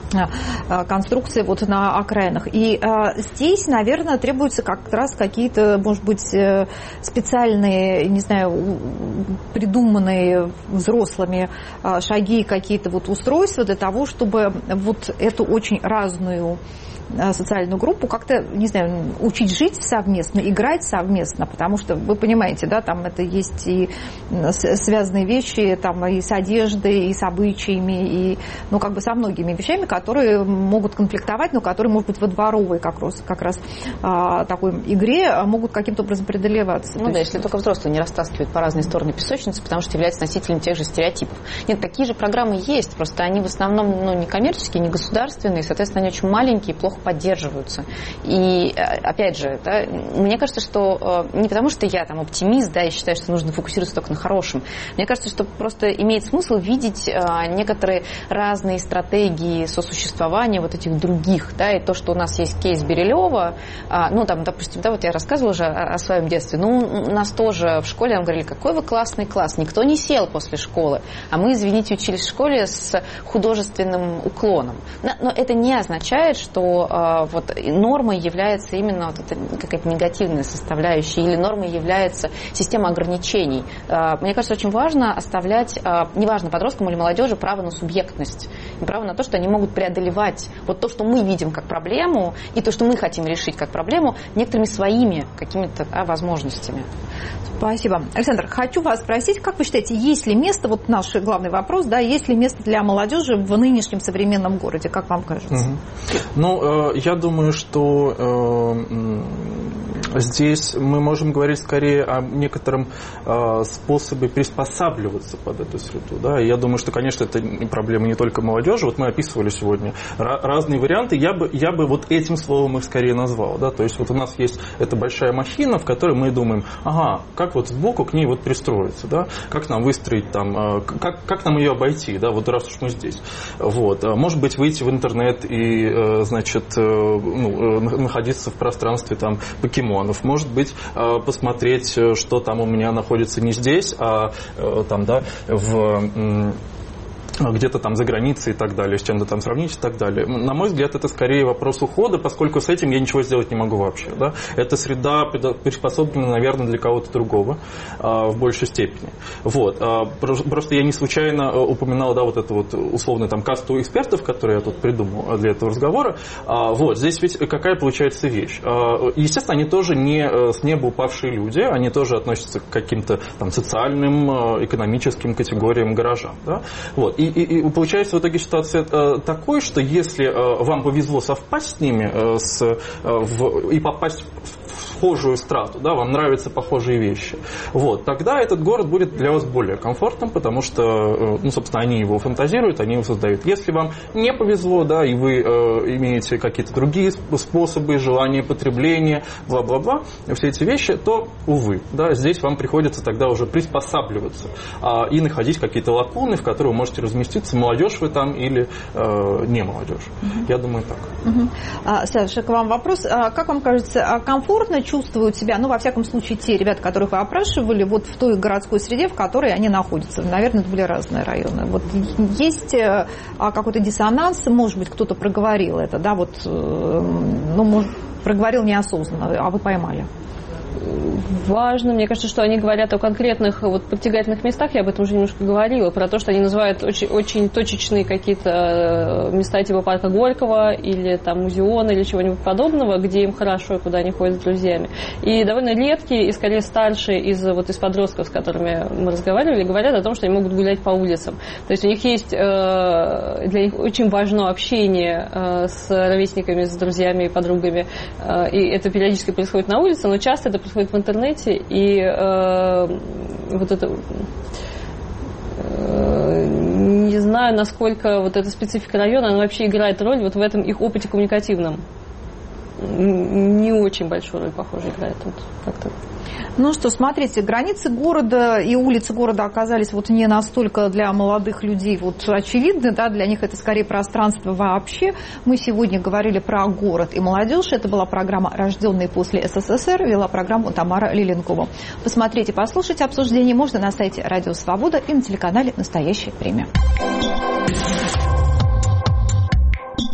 конструкции вот на окраинах. И а, здесь, наверное, требуются как раз какие-то, может быть, специальные, не знаю, придуманные взрослыми а, шаги, какие-то вот устройства для того, чтобы вот эту очень разную социальную группу как-то, не знаю, учить жить совместно, играть совместно, потому что, вы понимаете, да, там это есть и связанные вещи, там и с одеждой, и с обычаями, и, ну, как бы со многими вещами, которые могут конфликтовать, но которые, может быть, во дворовой как раз, как раз а, такой игре могут каким-то образом преодолеваться. Ну То да, есть... если только взрослые не растаскивают по разные стороны песочницы, потому что являются носителем тех же стереотипов. Нет, такие же программы есть, просто они в основном, ну, не коммерческие, не государственные, соответственно, они очень маленькие, плохо поддерживаются. И, опять же, да, мне кажется, что не потому, что я там оптимист, да, и считаю, что нужно фокусироваться только на хорошем. Мне кажется, что просто имеет смысл видеть некоторые разные стратегии сосуществования вот этих других, да, и то, что у нас есть кейс Берилева, ну, там, допустим, да, вот я рассказывала уже о, о своем детстве, ну, у нас тоже в школе нам говорили, какой вы классный класс, никто не сел после школы, а мы, извините, учились в школе с художественным уклоном. Но, но это не означает, что вот нормой является именно вот эта какая-то негативная составляющая, или нормой является система ограничений. Мне кажется, очень важно оставлять, неважно, подросткам или молодежи, право на субъектность, право на то, что они могут преодолевать вот то, что мы видим как проблему, и то, что мы хотим решить как проблему, некоторыми своими какими-то да, возможностями. Спасибо. Александр, хочу вас спросить, как вы считаете, есть ли место, вот наш главный вопрос, да, есть ли место для молодежи в нынешнем современном городе, как вам кажется? Угу. Ну, э, я думаю, что э, здесь мы можем говорить скорее о некотором э, способе приспосабливаться под эту среду, да, и я думаю, что, конечно, это проблема не только молодежи, вот мы описывали сегодня разные варианты, я бы, я бы вот этим словом их скорее назвал, да, то есть вот у нас есть эта большая махина, в которой мы думаем, ага, как вот сбоку к ней вот пристроиться, да, как нам выстроить там, как, как нам ее обойти, да, вот раз уж мы здесь. Вот. Может быть, выйти в интернет и, значит, ну, находиться в пространстве там покемонов, может быть, посмотреть, что там у меня находится не здесь, а там, да, в... где-то там за границей и так далее, с чем-то там сравнить и так далее. На мой взгляд, это скорее вопрос ухода, поскольку с этим я ничего сделать не могу вообще. Да? Эта среда приспособлена, наверное, для кого-то другого а, в большей степени. Вот. А, просто я не случайно упоминал, да, вот эту вот условную там касту экспертов, которые я тут придумал для этого разговора. А, вот. Здесь ведь какая получается вещь? А, естественно, они тоже не с неба упавшие люди, они тоже относятся к каким-то там социальным, экономическим категориям горожан. Да? Вот. И И, и получается в итоге ситуация э, такой, что если э, вам повезло совпасть с ними э, с, э, в, и попасть в схожую страту, да, вам нравятся похожие вещи, вот, тогда этот город будет для вас более комфортным, потому что, э, ну, собственно, они его фантазируют, они его создают. Если вам не повезло, да, и вы э, имеете какие-то другие способы, желания потребления, бла-бла-бла, все эти вещи, то, увы, да, здесь вам приходится тогда уже приспосабливаться э, и находить какие-то лакуны, в которые вы можете разместиться, молодежь вы там или э, не молодежь. Uh-huh. Я думаю, так. Uh-huh. А, Саша, к вам вопрос. А, как вам кажется, комфортно чувствуют себя, ну, во всяком случае, те ребята, которых вы опрашивали, вот в той городской среде, в которой они находятся? Наверное, это были разные районы. Вот есть а, какой-то диссонанс, может быть, кто-то проговорил это, да, вот, ну, может, проговорил неосознанно, а вы поймали? Важно, мне кажется, что они говорят о конкретных вот притягательных местах, я об этом уже немножко говорила, про то, что они называют очень, очень точечные какие-то места типа парка Горького или там музеона или чего-нибудь подобного, где им хорошо и куда они ходят с друзьями. И довольно редкие и скорее старшие из, вот, из подростков, с которыми мы разговаривали, говорят о том, что они могут гулять по улицам. То есть у них есть, для них очень важно общение с ровесниками, с друзьями и подругами, и это периодически происходит на улице, но часто это происходит в интернете, и э, вот это э, не знаю, насколько вот эта специфика района, она вообще играет роль вот в этом их опыте коммуникативном. Не очень большую роль, похоже, играет вот как-то. Ну что, смотрите, границы города и улицы города оказались вот не настолько для молодых людей вот очевидны, да, для них это скорее пространство вообще. Мы сегодня говорили про город и молодежь. Это была программа «Рожденные после СССР», вела программу Тамара Лиленкова. Посмотрите, послушайте обсуждение можно на сайте Радио Свобода и на телеканале «Настоящее время».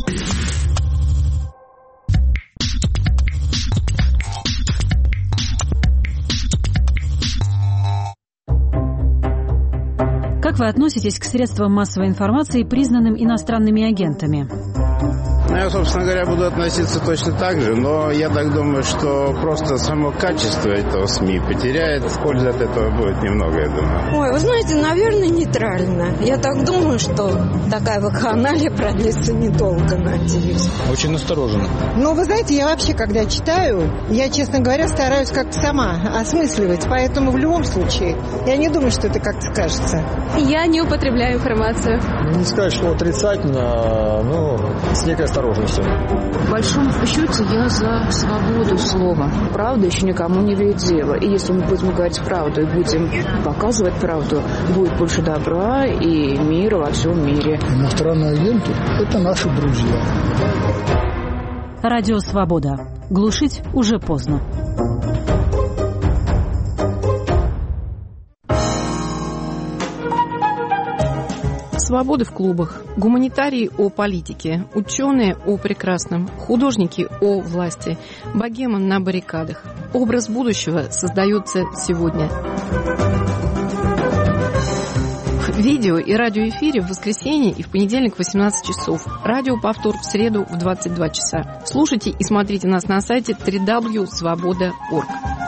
Как вы относитесь к средствам массовой информации, признанным иностранными агентами? Ну, я, собственно говоря, буду относиться точно так же, но я так думаю, что просто само качество этого СМИ потеряет, пользы от этого будет немного, я думаю. Ой, вы знаете, наверное, нейтрально. Я так думаю, что такая вакханалия продлится недолго, надеюсь. Очень настороженно. Ну, вы знаете, я вообще, когда читаю, я, честно говоря, стараюсь как-то сама осмысливать, поэтому в любом случае я не думаю, что это как-то скажется. Я не употребляю информацию. Не сказать, что отрицательно, но с некой осторожностью. В большом счете я за свободу слова. Правда еще никому не имеет дела. И если мы будем говорить правду и будем показывать правду, будет больше добра и мира во всем мире. Иностранные агенты – это наши друзья. Радио «Свобода». Глушить уже поздно. Свободы в клубах, гуманитарии о политике, ученые о прекрасном, художники о власти, богема на баррикадах. Образ будущего создается сегодня. В видео и радиоэфире в воскресенье и в понедельник в восемнадцать часов. Радиоповтор в среду в двадцать два часа. Слушайте и смотрите нас на сайте дабл ю дабл ю дабл ю точка свобода точка орг.